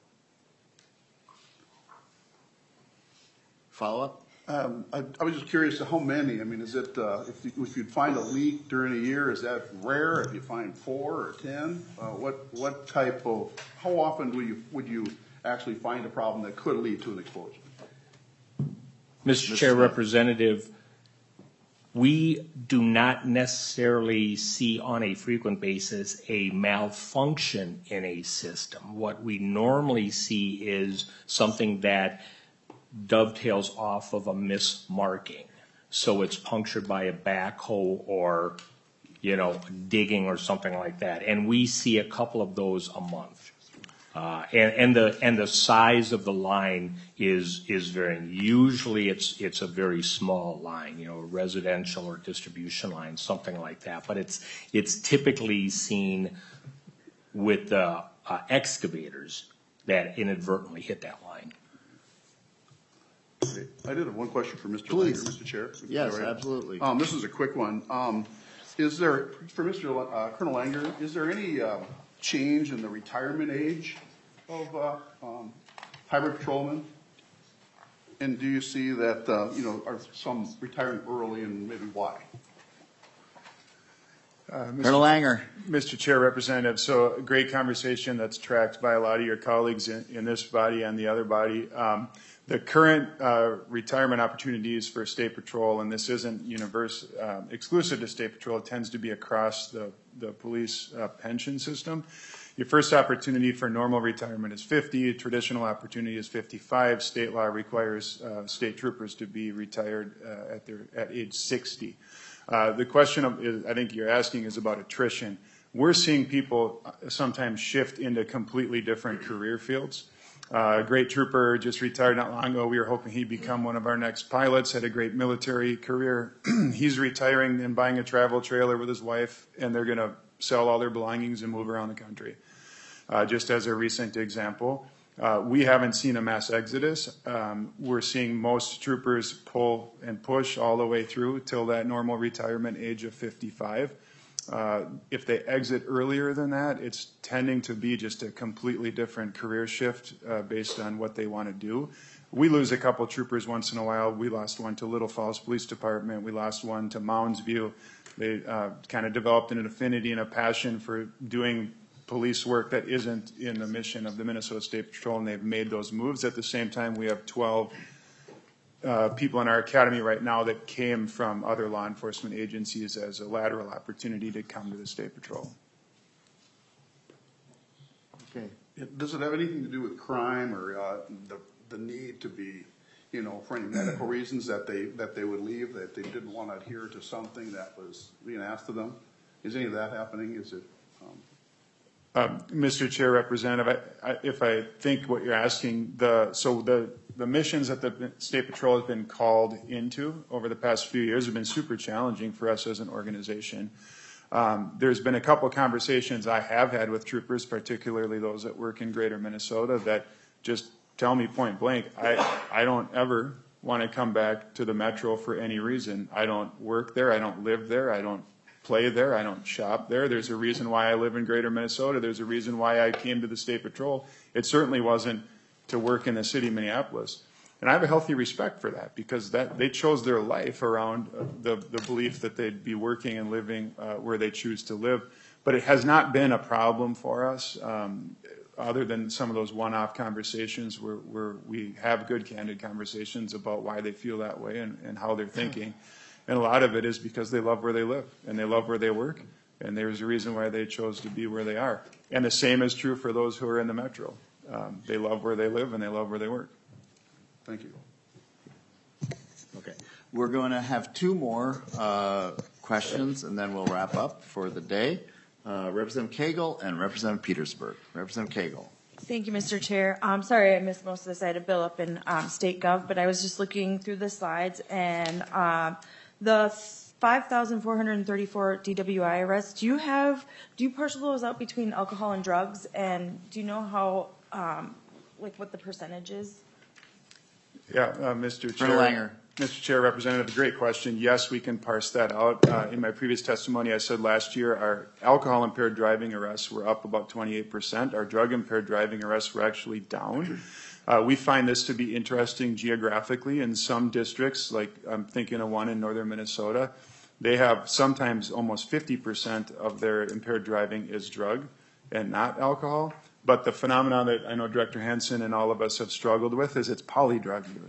Follow up? Um, I, I was just curious, how many? I mean, is it, uh, if, you, if you'd find a leak during a year, is that rare? If you find four or ten, uh, what what type of, how often do you, would you actually find a problem that could lead to an explosion? Mister Chair, Representative, we do not necessarily see on a frequent basis a malfunction in a system. What we normally see is something that dovetails off of a mismarking. So it's punctured by a backhoe or, you know, digging or something like that. And we see a couple of those a month. Uh, and, and the and the size of the line is is varying. Usually, it's it's a very small line, you know, a residential or distribution line, something like that. But it's it's typically seen with the uh, excavators that inadvertently hit that line. Okay. I did have one question for Mister Please. Langer, Mister Chair. Yes, All right. absolutely. Um, this is a quick one. Um, is there, for Mister La- uh, Colonel Langer, is there any uh, change in the retirement age of uh, um, highway patrolmen? And do you see that, uh, you know, are some retiring early, and maybe why? Uh, Mister Colonel Langer. Mister Chair, Representative, so a great conversation that's tracked by a lot of your colleagues in, in this body and the other body. Um, the current uh, retirement opportunities for State Patrol, and this isn't universe, uh, exclusive to State Patrol, it tends to be across the, the police uh, pension system. Your first opportunity for normal retirement is fifty, traditional opportunity is fifty-five. State law requires uh, state troopers to be retired uh, at, their, at age sixty. Uh, the question of, is, I think you're asking is about attrition. We're seeing people sometimes shift into completely different career fields. Uh, a great trooper just retired not long ago. We were hoping he'd become one of our next pilots, had a great military career. He's retiring and buying a travel trailer with his wife, and they're going to sell all their belongings and move around the country. Uh, just as a recent example. Uh, we haven't seen a mass exodus. Um, we're seeing most troopers pull and push all the way through till that normal retirement age of fifty-five. Uh, if they exit earlier than that, it's tending to be just a completely different career shift uh, based on what they want to do. We lose a couple troopers once in a while. We lost one to Little Falls Police Department. We lost one to Mounds View. They uh, kind of developed an affinity and a passion for doing police work that isn't in the mission of the Minnesota State Patrol, and they've made those moves. At the same time, we have twelve uh, people in our academy right now that came from other law enforcement agencies as a lateral opportunity to come to the State Patrol. Okay. Does it have anything to do with crime or uh, the, the need to be, you know, for any medical reasons that they, that they would leave, that they didn't want to adhere to something that was being asked of them? Is any of that happening? Is it... Um, Um, Mister Chair, Representative, I, I, if I think what you're asking, the so the the missions that the State Patrol has been called into over the past few years have been super challenging for us as an organization. Um, there's been a couple of conversations I have had with troopers, particularly those that work in Greater Minnesota, that just tell me point blank, I I don't ever want to come back to the Metro for any reason. I don't work there. I don't live there. I don't play there. I don't shop there. There's a reason why I live in Greater Minnesota. There's a reason why I came to the State Patrol. It certainly wasn't to work in the city of Minneapolis. And I have a healthy respect for that because that they chose their life around uh, the, the belief that they'd be working and living uh, where they choose to live. But it has not been a problem for us um, other than some of those one-off conversations where, where we have good, candid conversations about why they feel that way and, and how they're thinking. And a lot of it is because they love where they live and they love where they work. And there's a reason why they chose to be where they are. And the same is true for those who are in the Metro. Um, they love where they live and they love where they work. Thank you. Okay. We're going to have two more uh, questions and then we'll wrap up for the day. Uh, Representative Cagle and Representative Petersburg. Representative Cagle. Thank you, Mister Chair. I'm sorry I missed most of this. I had a bill up in um, State Gov, but I was just looking through the slides, and um, the five thousand four hundred thirty-four D W I arrests, do you have, do you parcel those out between alcohol and drugs, and do you know how, um, like what the percentage is? Yeah, uh, Mister Chair. Colonel Langer. Mister Chair, Representative, great question. Yes, we can parse that out. Uh, in my previous testimony, I said last year our alcohol-impaired driving arrests were up about twenty-eight percent. Our drug-impaired driving arrests were actually down. Uh, we find this to be interesting geographically. In some districts, like I'm thinking of one in northern Minnesota, they have sometimes almost fifty percent of their impaired driving is drug and not alcohol. But the phenomenon that I know Director Hansen and all of us have struggled with is it's polydrug use.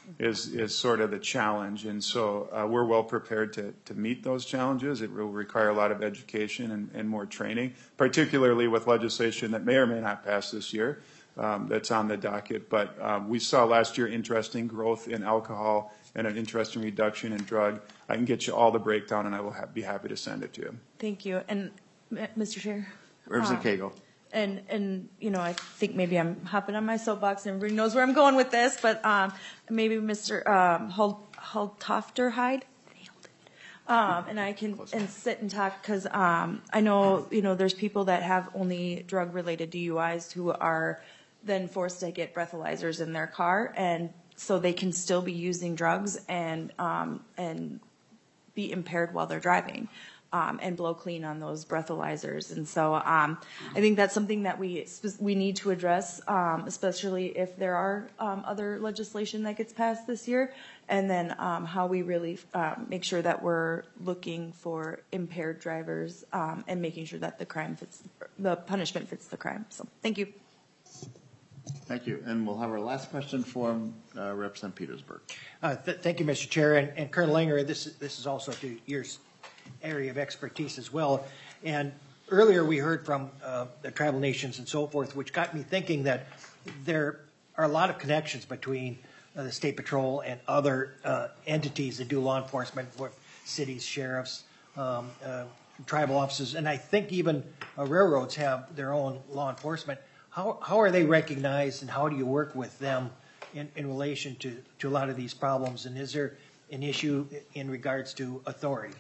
is, is sort of the challenge. And so uh, we're well prepared to, to meet those challenges. It will require a lot of education and, and more training, particularly with legislation that may or may not pass this year um, that's on the docket. But um, we saw last year interesting growth in alcohol and an interesting reduction in drug. I can get you all the breakdown, and I will ha- be happy to send it to you. Thank you. And, M- Mister Chair? Representative Uh, Cagle. And, and, you know, I think maybe I'm hopping on my soapbox and everybody knows where I'm going with this, but um, maybe Mister Um, Hul- Hultofterhide, um, and I can and sit and talk, because um, I know, you know, there's people that have only drug-related D U Is who are then forced to get breathalyzers in their car, and so they can still be using drugs and um, and be impaired while they're driving. Um, and blow clean on those breathalyzers. And so um, I think that's something that we we need to address, um, especially if there are um, other legislation that gets passed this year, and then um, how we really um, make sure that we're looking for impaired drivers um, and making sure that the crime fits, the punishment fits the crime. So thank you. Thank you. And we'll have our last question from uh, Representative Petersburg. Uh, th- Thank you, Mister Chair. And and Colonel Langer, this, is- this is also to your area of expertise as well. And earlier we heard from uh, the tribal nations and so forth, which got me thinking that there are a lot of connections between uh, the State Patrol and other uh, entities that do law enforcement, for cities, sheriffs, um, uh, tribal offices, and I think even uh, railroads have their own law enforcement. How, how are they recognized, and how do you work with them in, in relation to, to a lot of these problems? And is there an issue in regards to authority?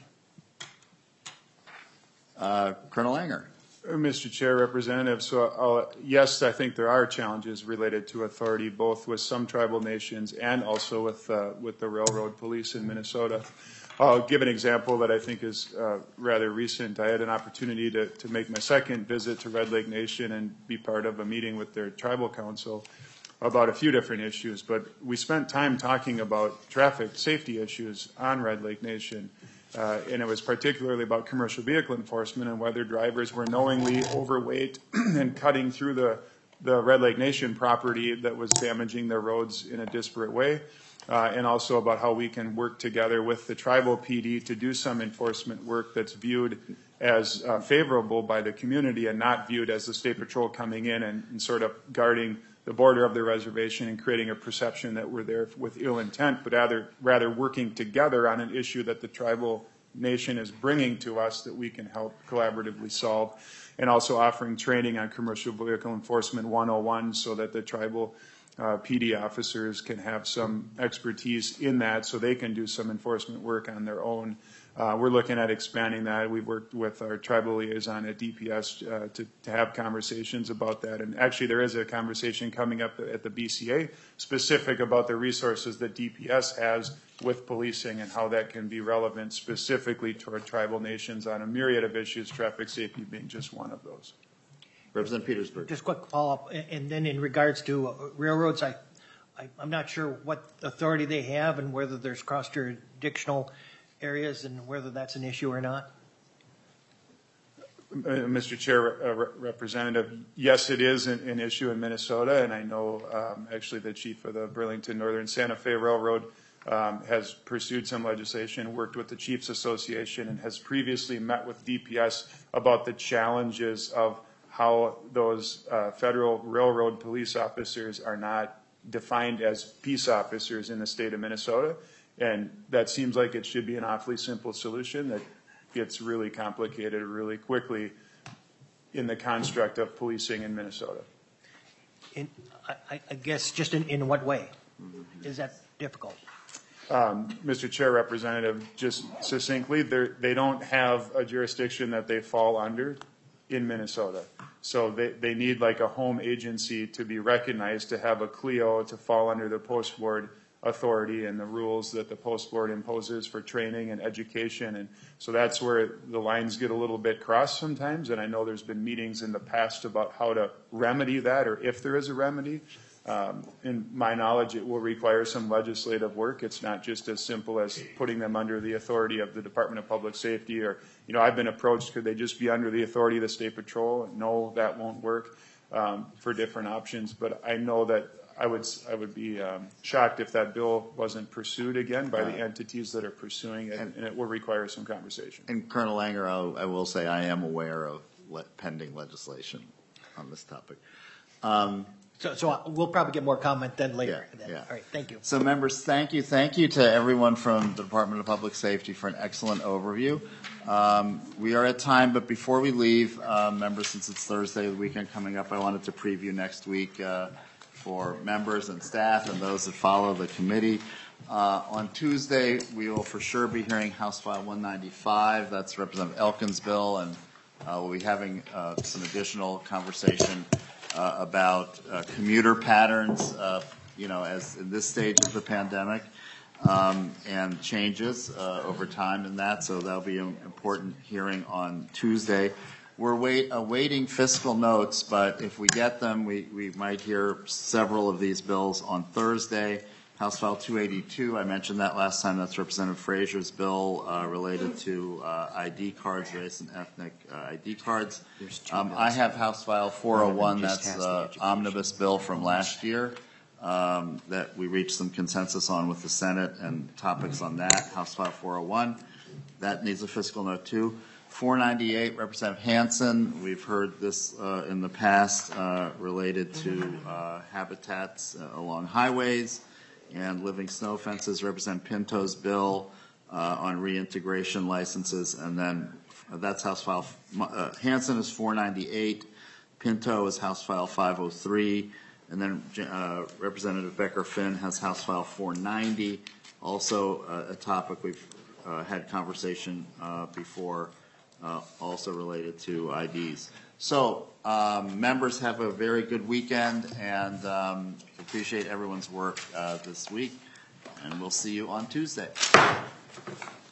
Uh, Colonel Langer. Uh, Mister Chair, Representative, so uh, yes, I think there are challenges related to authority, both with some tribal nations and also with uh, with the railroad police in Minnesota. I'll give an example that I think is uh, rather recent. I had an opportunity to, to make my second visit to Red Lake Nation and be part of a meeting with their tribal council about a few different issues, but we spent time talking about traffic safety issues on Red Lake Nation. Uh, and it was particularly about commercial vehicle enforcement and whether drivers were knowingly overweight and cutting through the, the Red Lake Nation property that was damaging their roads in a disparate way, uh, and also about how we can work together with the tribal P D to do some enforcement work that's viewed as uh, favorable by the community and not viewed as the State Patrol coming in and, and sort of guarding the border of the reservation and creating a perception that we're there with ill intent, but rather, rather working together on an issue that the tribal nation is bringing to us that we can help collaboratively solve, and also offering training on commercial vehicle enforcement one oh one so that the tribal uh, P D officers can have some expertise in that so they can do some enforcement work on their own. Uh, we're looking at expanding that. We've worked with our tribal liaison at D P S uh, to, to have conversations about that. And actually there is a conversation coming up at the B C A specific about the resources that D P S has with policing and how that can be relevant specifically toward tribal nations on a myriad of issues, traffic safety being just one of those. Representative Petersburg. Just quick follow-up, and- and then in regards to uh, railroads, I, I, I'm not sure what authority they have and whether there's cross-jurisdictional areas and whether that's an issue or not. Uh, Mister Chair, uh, Re- Representative, yes, it is an, an issue in Minnesota, and I know um, actually the chief of the Burlington Northern Santa Fe Railroad um, has pursued some legislation, worked with the Chiefs Association, and has previously met with D P S about the challenges of how those uh, federal railroad police officers are not defined as peace officers in the state of Minnesota. And that seems like it should be an awfully simple solution that gets really complicated really quickly in the construct of policing in Minnesota. In, I, I guess just in, in what way? Is that difficult? Um, Mister Chair, Representative, just succinctly, they don't have a jurisdiction that they fall under in Minnesota. So they, they need like a home agency to be recognized, to have a C L E O, to fall under the Post Board authority and the rules that the Post Board imposes for training and education. And so that's where the lines get a little bit crossed sometimes. And I know there's been meetings in the past about how to remedy that, or if there is a remedy. Um, in my knowledge, it will require some legislative work. It's not just as simple as putting them under the authority of the Department of Public Safety, or, you know, I've been approached, could they just be under the authority of the State Patrol? No, that won't work um, for different options. But I know that I would, s- I would be um, shocked if that bill wasn't pursued again by the Right. entities that are pursuing it, and it will require some conversation. And Colonel Langer, I'll- I will say I am aware of le- pending legislation on this topic. Um, So, so we'll probably get more comment then later. Yeah, then. yeah. All right, thank you. So members, thank you. Thank you to everyone from the Department of Public Safety for an excellent overview. Um, we are at time, but before we leave, uh, members, since it's Thursday, the weekend coming up, I wanted to preview next week uh, for members and staff and those that follow the committee. Uh, on Tuesday, we will for sure be hearing House File one ninety-five. That's Representative Elkins' bill, and uh, we'll be having uh, some additional conversation uh, about uh, commuter patterns, uh, you know, as in this stage of the pandemic, um, and changes uh, over time in that. So that'll be an important hearing on Tuesday. We're wait, awaiting fiscal notes, but if we get them, we, we might hear several of these bills on Thursday. House File two eighty-two, I mentioned that last time. That's Representative Frazier's bill uh, related to uh, I D cards, race and ethnic uh, I D cards. Um, I have House File four oh one. That's the omnibus bill from last year um, that we reached some consensus on with the Senate and topics on that. House File four oh one. That needs a fiscal note too. four ninety-eight, Representative Hansen. We've heard this uh, in the past uh, related to uh, habitats uh, along highways and living snow fences. Representative Pinto's bill uh, on reintegration licenses, and then uh, that's House File. Uh, Hansen is four ninety-eight. Pinto is House File five oh three, and then uh, Representative Becker Finn has House File four ninety. Also, uh, a topic we've uh, had conversation uh, before, uh, also related to I Ds. So, um, members, have a very good weekend, and um, appreciate everyone's work uh, this week, and we'll see you on Tuesday.